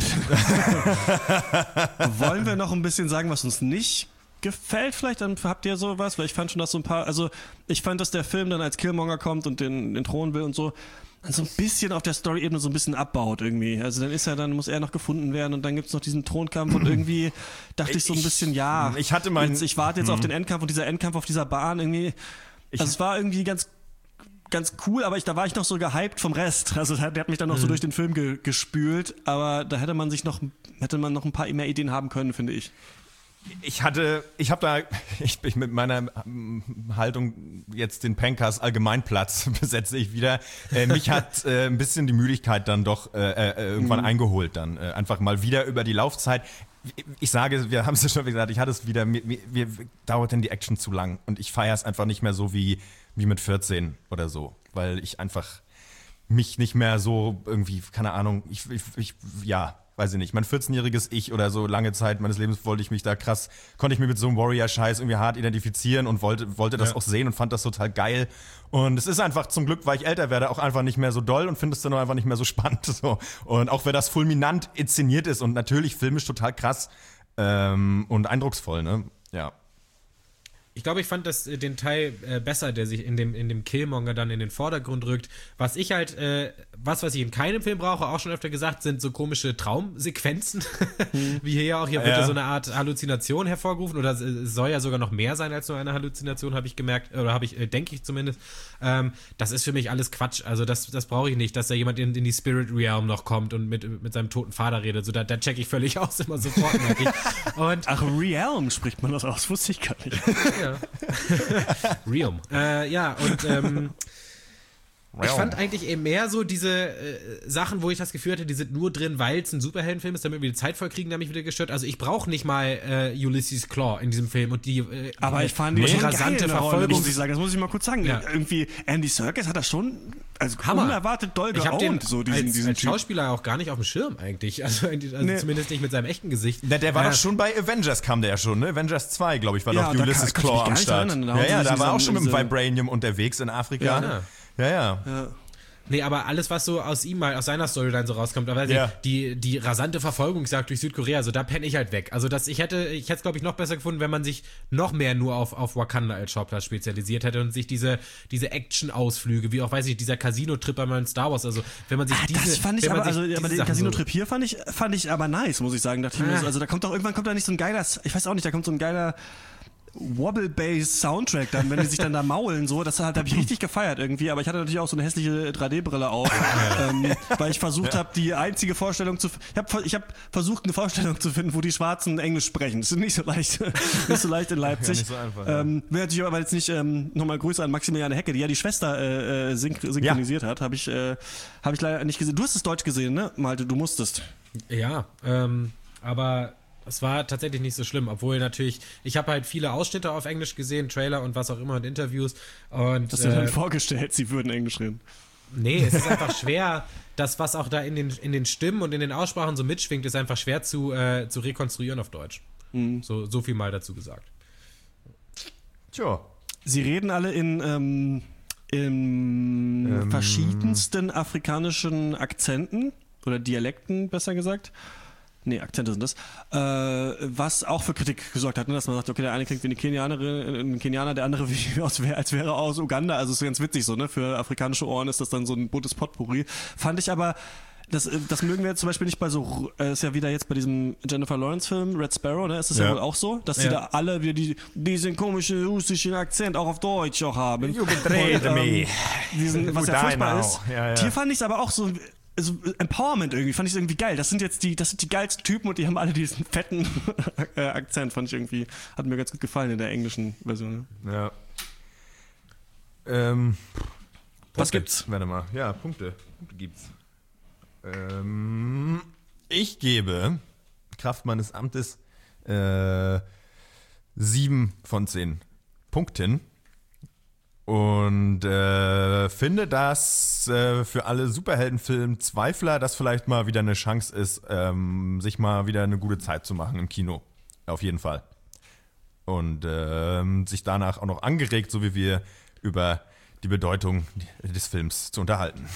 Wollen wir noch ein bisschen sagen, was uns nicht gefällt vielleicht, dann habt ihr sowas, weil ich fand schon, dass so ein paar, also ich fand, dass der Film dann als Killmonger kommt und den, den Thron will und so, dann so ein bisschen auf der Story-Ebene so ein bisschen abbaut irgendwie. Also dann ist er, dann muss er noch gefunden werden und dann gibt's noch diesen Thronkampf und irgendwie dachte ich so ein bisschen, ja, ich hatte mein, jetzt, ich warte jetzt mh. auf den Endkampf und dieser Endkampf auf dieser Bahn irgendwie, also es war irgendwie ganz ganz cool, aber ich, da war ich noch so gehypt vom Rest. Also der hat mich dann noch mhm. so durch den Film ge, gespült, aber da hätte man sich noch, hätte man noch ein paar mehr Ideen haben können, finde ich. Ich hatte, ich habe da, ich bin mit meiner Haltung jetzt den Pankers Allgemeinplatz besetze ich wieder. Äh, mich hat äh, ein bisschen die Müdigkeit dann doch äh, äh, irgendwann mhm. eingeholt dann. Äh, einfach mal wieder über die Laufzeit. Ich sage, wir haben es ja schon gesagt, ich hatte es wieder, mir, mir, mir dauert denn die Action zu lang und ich feiere es einfach nicht mehr so wie, wie mit vierzehn oder so, weil ich einfach mich nicht mehr so irgendwie, keine Ahnung, ich, ich, ich ja, weiß ich nicht, mein vierzehnjähriges Ich oder so lange Zeit meines Lebens wollte ich mich da krass, konnte ich mich mit so einem Warrior-Scheiß irgendwie hart identifizieren und wollte, wollte das ja. auch sehen und fand das total geil. Und es ist einfach zum Glück, weil ich älter werde, auch einfach nicht mehr so doll und finde es dann auch einfach nicht mehr so spannend. So. Und auch wenn das fulminant inszeniert ist und natürlich filmisch total krass ähm, und eindrucksvoll, ne? Ja. Ich glaube, ich fand das, äh, den Teil äh, besser, der sich in dem, in dem Killmonger dann in den Vordergrund rückt. Was ich halt, äh, was, was ich in keinem Film brauche, auch schon öfter gesagt, sind so komische Traumsequenzen. Mhm. Wie hier ja auch, hier wird ja. ja so eine Art Halluzination hervorgerufen, oder es soll ja sogar noch mehr sein als nur eine Halluzination, habe ich gemerkt, oder habe ich, äh, denke ich zumindest. Ähm, das ist für mich alles Quatsch. Also das, das brauche ich nicht, dass da jemand in, in die Spirit Realm noch kommt und mit, mit seinem toten Vater redet. So, da, da check ich völlig aus, immer sofort, merke ich. Und Ach, Realm spricht man das aus, wusste ich gar nicht. Ja. Realm. Äh, ja, und ähm, ich fand eigentlich eben mehr so diese äh, Sachen, wo ich das Gefühl hatte, die sind nur drin, weil es ein Superheldenfilm ist, damit wir die Zeit vollkriegen, der mich wieder gestört. Also ich brauche nicht mal äh, Ulysses Claw in diesem Film und die äh, aber ich fand die nee, schon rasante geil, Verfolgung. Muss ich sagen, das muss ich mal kurz sagen. Ja. Irgendwie Andy Serkis hat das schon also Hammer. unerwartet doll Ich habe den so diesen, als, diesen als Typ. Schauspieler auch gar nicht auf dem Schirm eigentlich. Also, also nee. Zumindest nicht mit seinem echten Gesicht. Na, der war äh, doch schon bei Avengers, kam der ja schon, ne? Avengers zwei, glaube ich, war Ja, doch da Ulysses kann- kann ich mich Claw gar am nicht Start. erinnern. Da Ja, haben ja, sie da war auch diese- schon mit dem diese- Vibranium unterwegs in Afrika. Ja. Ja, ja. ja. Ja. Nee, aber alles, was so aus ihm mal, aus seiner Storyline so rauskommt, aber Ja. die, die rasante Verfolgungsjagd durch Südkorea, so da penne ich halt weg. Also das, ich hätte, ich hätte es, glaube ich, noch besser gefunden, wenn man sich noch mehr nur auf, auf Wakanda als Schauplatz spezialisiert hätte und sich diese, diese Action-Ausflüge, wie auch, weiß ich, dieser Casino-Trip einmal in Star Wars, also wenn man sich Ah, diese... das fand ich wenn man aber, sich also diese aber den Sachen Casino-Trip hier fand ich, fand ich aber nice, muss ich sagen. Dachte ich mir Ah. so, also da kommt doch, irgendwann kommt da nicht so ein geiler, ich weiß auch nicht, da kommt so ein geiler Wobble-Bass-Soundtrack dann, wenn die sich dann da maulen, so, das halt, habe ich richtig gefeiert irgendwie, aber ich hatte natürlich auch so eine hässliche drei D-Brille auf, ähm, weil ich versucht habe, die einzige Vorstellung zu, ich habe ich hab versucht, eine Vorstellung zu finden, wo die Schwarzen Englisch sprechen. Das ist nicht so leicht, nicht so leicht in Leipzig. Ja, nicht so einfach, ja. ähm, will natürlich aber jetzt nicht, ähm, nochmal Grüße an Maximiliane Hecke, die ja die Schwester äh, äh, synch- synchronisiert ja. hat, habe ich, äh, hab ich leider nicht gesehen. Du hast es Deutsch gesehen, ne, Malte, du musstest. Ja, ähm, aber es war tatsächlich nicht so schlimm, obwohl natürlich, ich habe halt viele Ausschnitte auf Englisch gesehen, Trailer und was auch immer und Interviews und Hast du dir äh, dann vorgestellt, sie würden Englisch reden? nee, es ist einfach schwer, das, was auch da in den, in den Stimmen und in den Aussprachen so mitschwingt, ist einfach schwer zu, äh, zu rekonstruieren auf Deutsch. Mhm. So, so viel mal dazu gesagt. Tja. Sie reden alle in, ähm, in Ähm. verschiedensten afrikanischen Akzenten oder Dialekten, besser gesagt. Nee, Akzente sind das. Äh, was auch für Kritik gesorgt hat, ne? Dass man sagt, okay, der eine klingt wie eine Kenianerin, ein Kenianer, der andere wie aus, als wäre er aus Uganda. Also ist ganz witzig so, ne? Für afrikanische Ohren ist das dann so ein buntes Potpourri. Fand ich aber, das, das mögen wir jetzt zum Beispiel nicht bei so, äh, ist ja wieder jetzt bei diesem Jennifer Lawrence-Film, Red Sparrow, ne? Ist das ja, Ja. wohl auch so, dass die Ja. da alle wieder die, diesen komischen russischen Akzent auch auf Deutsch auch haben. You betrayed Und, me. ähm, diesen, was ja Who die furchtbar now? ist. Ja, ja. Hier fand ich es aber auch so, also Empowerment irgendwie, fand ich irgendwie geil. Das sind jetzt die, das sind die geilsten Typen und die haben alle diesen fetten äh, Akzent, fand ich irgendwie, hat mir ganz gut gefallen in der englischen Version. Ne? Ja. Ähm, Was Punkte. gibt's? Warte mal. Ja, Punkte. Punkte gibt's. Ähm, ich gebe Kraft meines Amtes äh, sieben von zehn Punkten. Und äh, finde, dass äh, für alle Superheldenfilm-Zweifler das vielleicht mal wieder eine Chance ist, ähm, sich mal wieder eine gute Zeit zu machen im Kino. Auf jeden Fall. Und ähm, sich danach auch noch angeregt, so wie wir, über die Bedeutung des Films zu unterhalten.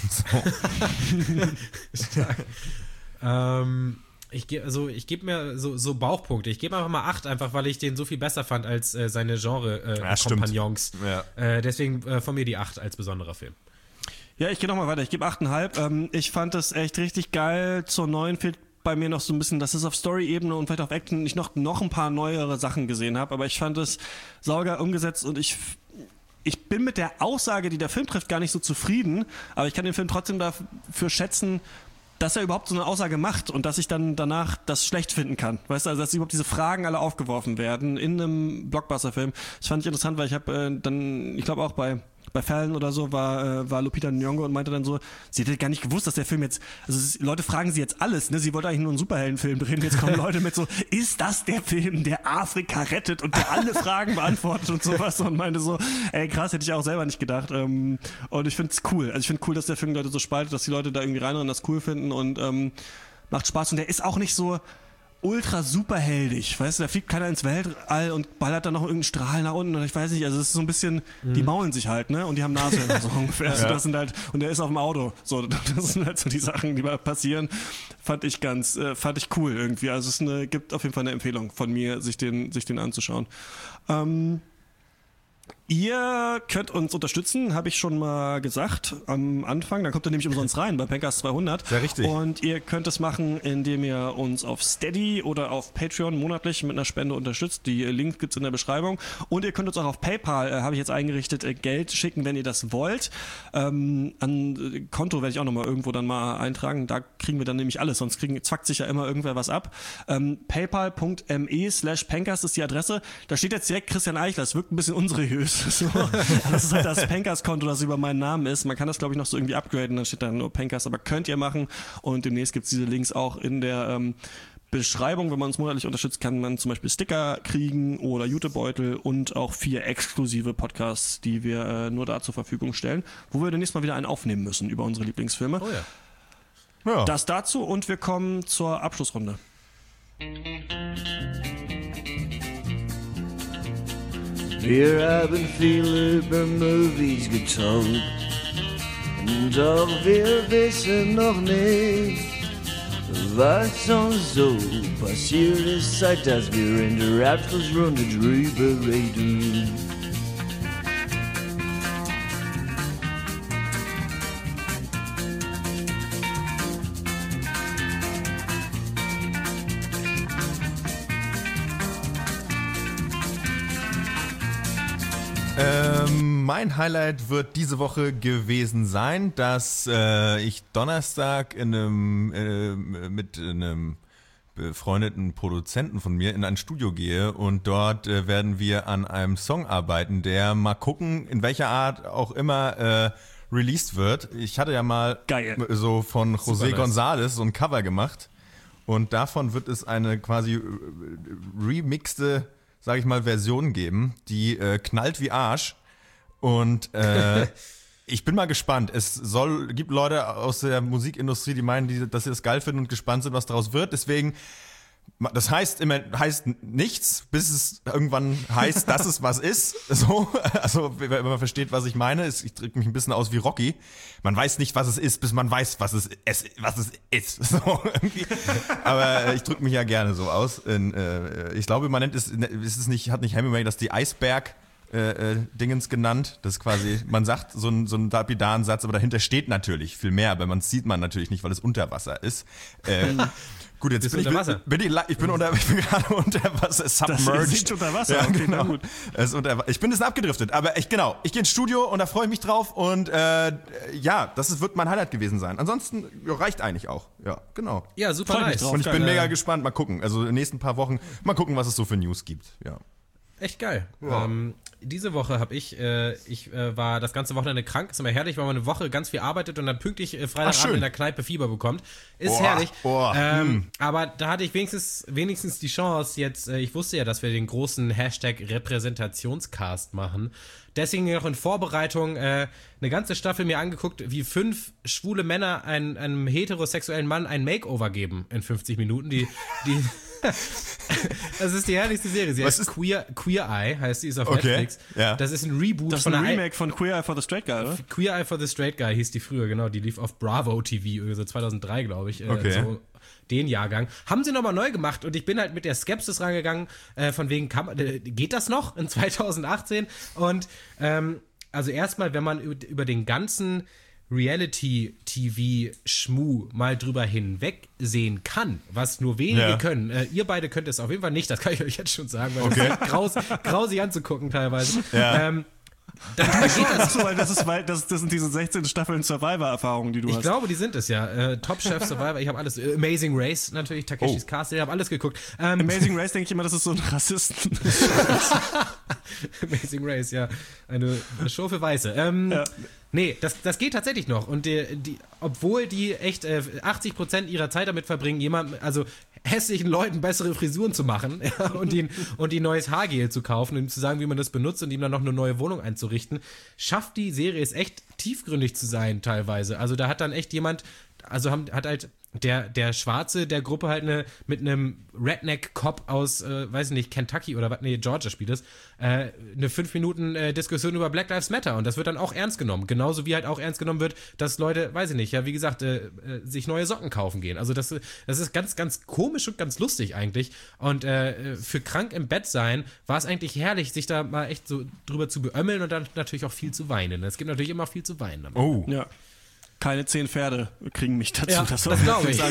So. Ähm, ich gebe also ich gebe mir so, so Bauchpunkte. Ich gebe einfach mal acht, einfach weil ich den so viel besser fand als äh, seine Ja, Genre-Kompagnons. Ja. Äh, deswegen äh, von mir die acht als besonderer Film. Ja, ich gehe nochmal weiter. Ich gebe acht Komma fünf. Ähm, ich fand das echt richtig geil. Zur neuen fehlt bei mir noch so ein bisschen, dass es auf Story-Ebene und vielleicht auf Action ich noch, noch ein paar neuere Sachen gesehen habe. Aber ich fand es saugeil umgesetzt und ich... Ich bin mit der Aussage, die der Film trifft, gar nicht so zufrieden, aber ich kann den Film trotzdem dafür schätzen, dass er überhaupt so eine Aussage macht und dass ich dann danach das schlecht finden kann. Weißt du, also dass überhaupt diese Fragen alle aufgeworfen werden in einem Blockbuster-Film. Das fand ich interessant, weil ich habe äh, dann, ich glaube auch bei bei Fallon oder so war, äh, war Lupita Nyong'o und meinte dann so, sie hätte gar nicht gewusst, dass der Film jetzt, also es, Leute fragen sie jetzt alles, ne? Sie wollte eigentlich nur einen Superheldenfilm drehen, jetzt kommen Leute mit so, ist das der Film, der Afrika rettet und der alle Fragen beantwortet und sowas und meinte so, ey krass, hätte ich auch selber nicht gedacht. Ähm, und ich finde es cool, also ich finde cool, dass der Film Leute so spaltet, dass die Leute da irgendwie reinrennen, das cool finden und ähm, macht Spaß und der ist auch nicht so ultra superheldig, weißt du, da fliegt keiner ins Weltall und ballert dann noch irgendeinen Strahl nach unten und ich weiß nicht, also es ist so ein bisschen, mhm. die maulen sich halt, ne, und die haben Nase so ungefähr, also das sind halt, und der ist auf dem Auto, so, das sind halt so die Sachen, die mal passieren, fand ich ganz, äh, fand ich cool irgendwie, also es ist eine, gibt auf jeden Fall eine Empfehlung von mir, sich den, sich den anzuschauen. Ähm, Ihr könnt uns unterstützen, habe ich schon mal gesagt am Anfang. Dann kommt ihr nämlich umsonst rein bei Pencast zweihundert. Sehr richtig. Und ihr könnt es machen, indem ihr uns auf Steady oder auf Patreon monatlich mit einer Spende unterstützt. Die Link gibt's in der Beschreibung. Und ihr könnt uns auch auf PayPal, äh, habe ich jetzt eingerichtet, äh, Geld schicken, wenn ihr das wollt. Ähm, an äh, Konto werde ich auch nochmal irgendwo dann mal eintragen. Da kriegen wir dann nämlich alles, sonst kriegen, zwackt sich ja immer irgendwer was ab. Ähm, paypal.me slash Pencast ist die Adresse. Da steht jetzt direkt Christian Eichler. Das wirkt ein bisschen unseriös. So, das ist halt das Pencast-Konto, das über meinen Namen ist. Man kann das, glaube ich, noch so irgendwie upgraden, dann steht da nur Pencast, aber könnt ihr machen. Und demnächst gibt es diese Links auch in der ähm, Beschreibung. Wenn man uns monatlich unterstützt, kann man zum Beispiel Sticker kriegen oder Jutebeutel und auch vier exklusive Podcasts, die wir äh, nur da zur Verfügung stellen, wo wir demnächst mal wieder einen aufnehmen müssen über unsere Lieblingsfilme. Oh ja. Ja. Das dazu und wir kommen zur Abschlussrunde. Wir haben viele über Movies getalkt und doch wir wissen noch nicht, was uns so passiert ist, seit dass wir in der Abschlussrunde drüber reden. Ähm, mein Highlight wird diese Woche gewesen sein, dass äh, ich Donnerstag in einem, äh, mit einem befreundeten Produzenten von mir in ein Studio gehe und dort äh, werden wir an einem Song arbeiten, der mal gucken, in welcher Art auch immer äh, released wird. Ich hatte ja mal Geil. so von José nice. González so ein Cover gemacht und davon wird es eine quasi äh, remixte, sag ich mal, Version geben, die äh, knallt wie Arsch und äh, ich bin mal gespannt. Es soll gibt Leute aus der Musikindustrie, die meinen, die, dass sie das geil finden und gespannt sind, was daraus wird. Deswegen, das heißt immer heißt nichts, bis es irgendwann heißt, dass es was ist. So, also wenn man versteht, was ich meine, ich drücke mich ein bisschen aus wie Rocky. Man weiß nicht, was es ist, bis man weiß, was es es was es ist. So, irgendwie. Aber ich drücke mich ja gerne so aus. In, äh, ich glaube, man nennt es, ist es nicht, hat nicht Hemingway das die Eisberg Äh, äh, Dingens genannt. Das ist quasi, man sagt so einen so einen lapidaren Satz, aber dahinter steht natürlich viel mehr, aber man sieht man natürlich nicht, weil es unter Wasser ist. Äh, gut, jetzt Bist bin ich, unter Wasser? bin ich, ich bin unter, ich bin gerade unter Wasser, submerged. Das ist unter Wasser, ja, okay, genau. na gut. Es ist unter, ich bin ein bisschen abgedriftet, aber ich, genau, ich gehe ins Studio und da freue ich mich drauf und äh, ja, das ist, wird mein Highlight gewesen sein. Ansonsten ja, reicht eigentlich auch. Ja, genau. Ja, super Freu mich nice. drauf. Und ich bin Geil. mega gespannt, mal gucken. Also in den nächsten paar Wochen, mal gucken, was es so für News gibt. Ja. Echt geil. Ja. Ähm, diese Woche habe ich, äh, ich äh, war das ganze Wochenende krank, ist immer herrlich, weil man eine Woche ganz viel arbeitet und dann pünktlich äh, Ach, Freitagabend schön. in der Kneipe Fieber bekommt. Ist Boah, herrlich. boah, ähm, hm. Aber da hatte ich wenigstens, wenigstens die Chance jetzt, äh, ich wusste ja, dass wir den großen Hashtag Repräsentationscast machen. Deswegen noch in Vorbereitung äh, eine ganze Staffel mir angeguckt, wie fünf schwule Männer ein, einem heterosexuellen Mann ein Makeover geben in fünfzig Minuten. Die, die das ist die herrlichste Serie. Sie Was heißt ist- Queer, Queer Eye, heißt sie, ist auf Okay, Netflix. ja. Das ist ein Reboot Das ist von ein einer Remake von Queer Eye for the Straight Guy, oder? Queer Eye for the Straight Guy hieß die früher, genau. Die lief auf Bravo T V, irgendwie so zweitausenddrei, glaube ich. Äh, Okay. So den Jahrgang. Haben sie nochmal neu gemacht und ich bin halt mit der Skepsis rangegangen, äh, von wegen, kann, man- äh, geht das noch in zweitausendachtzehn? Und ähm, also erstmal, wenn man über, über den ganzen Reality-T V-Schmuh mal drüber hinwegsehen kann, was nur wenige Ja. können. Äh, ihr beide könnt es auf jeden Fall nicht, das kann ich euch jetzt schon sagen, weil Okay. das ist graus, grausig anzugucken teilweise. Ja. Ähm, dann, dann geht das. Achso, weil das ist, weil das, das sind diese sechzehn Staffeln Survivor-Erfahrungen, die du Ich hast. glaube, die sind es ja. Äh, Top Chef, Survivor, ich habe alles. Äh, Amazing Race natürlich, Takeshis Oh. Castle, ich habe alles geguckt. Ähm, Amazing Race denke ich immer, das ist so ein Rassisten. Amazing Race, ja. Eine, eine Show für Weiße. Ähm, Ja. Nee, das, das geht tatsächlich noch. Und die, die, obwohl die echt äh, achtzig Prozent ihrer Zeit damit verbringen, jemandem, also hässlichen Leuten bessere Frisuren zu machen ja, und ihnen und ihnen neues Haargel zu kaufen und ihm zu sagen, wie man das benutzt und ihm dann noch eine neue Wohnung einzurichten, schafft die Serie es echt tiefgründig zu sein teilweise. Also da hat dann echt jemand also haben, hat halt der, der Schwarze der Gruppe halt eine, mit einem Redneck-Cop aus, äh, weiß ich nicht, Kentucky oder was, nee, Georgia spielt es, äh, eine fünf Minuten äh, Diskussion über Black Lives Matter und das wird dann auch ernst genommen. Genauso wie halt auch ernst genommen wird, dass Leute, weiß ich nicht, ja, wie gesagt, äh, äh, sich neue Socken kaufen gehen. Also das, das ist ganz, ganz komisch und ganz lustig eigentlich. Und äh, für krank im Bett sein war es eigentlich herrlich, sich da mal echt so drüber zu beömmeln und dann natürlich auch viel zu weinen. Es gibt natürlich immer viel zu weinen. Damit. Oh. Ja. Keine zehn Pferde kriegen mich dazu, Ja, das, das glaube ich.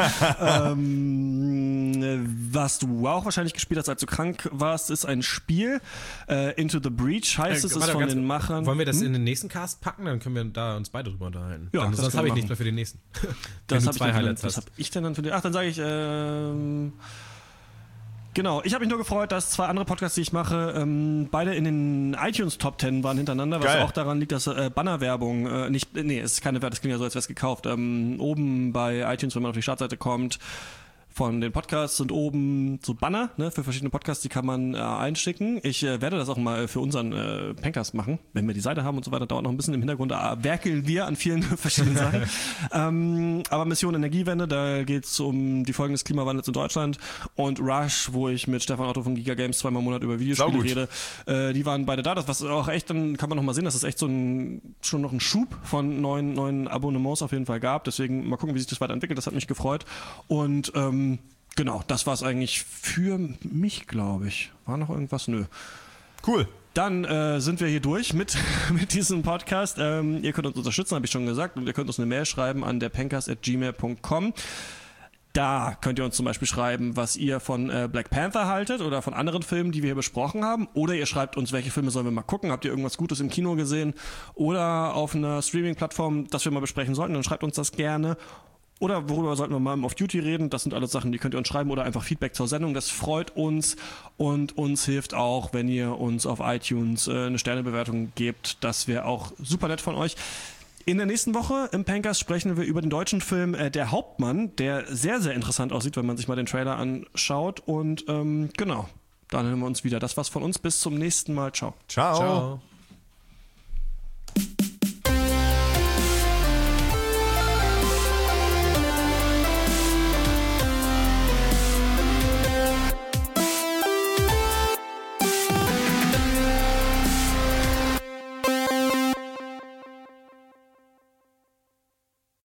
ähm, was du auch wahrscheinlich gespielt hast, als du krank warst, ist ein Spiel. Äh, Into the Breach heißt Äh, es, ist warte, von ganz- den Machern. Wollen wir das Hm? in den nächsten Cast packen? Dann können wir da uns beide drüber unterhalten. Ja, dann, das sonst können habe wir ich nichts machen. mehr für den nächsten. Das Wenn hab du zwei ich dann, Highlights was hast. hab ich denn dann für den? Ach, dann sage ich, ähm, genau, ich habe mich nur gefreut, dass zwei andere Podcasts, die ich mache, ähm, beide in den iTunes Top Ten waren hintereinander, was Geil. auch daran liegt, dass äh, Bannerwerbung, äh, nicht, nee, es ist keine Werbung, das klingt ja so, als wäre es gekauft. Ähm, oben bei iTunes, wenn man auf die Startseite kommt, von den Podcasts sind oben so Banner, ne, für verschiedene Podcasts, die kann man äh, einschicken. Ich äh, werde das auch mal für unseren äh, Pencast machen, wenn wir die Seite haben und so weiter, dauert noch ein bisschen im Hintergrund, da werkeln wir an vielen verschiedenen Sachen. ähm, aber Mission Energiewende, da geht es um die Folgen des Klimawandels in Deutschland und Rush, wo ich mit Stefan Otto von Giga Games zweimal im Monat über Videospiele Saugut. rede, äh, die waren beide da, das was auch echt, dann kann man noch mal sehen, dass es echt so ein, schon noch einen Schub von neuen, neuen Abonnements auf jeden Fall gab, deswegen mal gucken, wie sich das weiterentwickelt, das hat mich gefreut und ähm, genau, das war es eigentlich für mich, glaube ich. War noch irgendwas? Nö. Cool. Dann äh, sind wir hier durch mit, mit diesem Podcast. Ähm, ihr könnt uns unterstützen, habe ich schon gesagt. Und ihr könnt uns eine Mail schreiben an der pencast at gmail punkt com. Da könnt ihr uns zum Beispiel schreiben, was ihr von äh, Black Panther haltet oder von anderen Filmen, die wir hier besprochen haben. Oder ihr schreibt uns, welche Filme sollen wir mal gucken. Habt ihr irgendwas Gutes im Kino gesehen? Oder auf einer Streaming-Plattform, das wir mal besprechen sollten, dann schreibt uns das gerne. Oder worüber sollten wir mal im Off-Duty reden? Das sind alles Sachen, die könnt ihr uns schreiben oder einfach Feedback zur Sendung. Das freut uns und uns hilft auch, wenn ihr uns auf iTunes äh, eine Sternebewertung gebt. Das wäre auch super nett von euch. In der nächsten Woche im Pencast sprechen wir über den deutschen Film äh, Der Hauptmann, der sehr, sehr interessant aussieht, wenn man sich mal den Trailer anschaut. Und ähm, genau, dann hören wir uns wieder. Das war's von uns. Bis zum nächsten Mal. Ciao. Ciao. Ciao.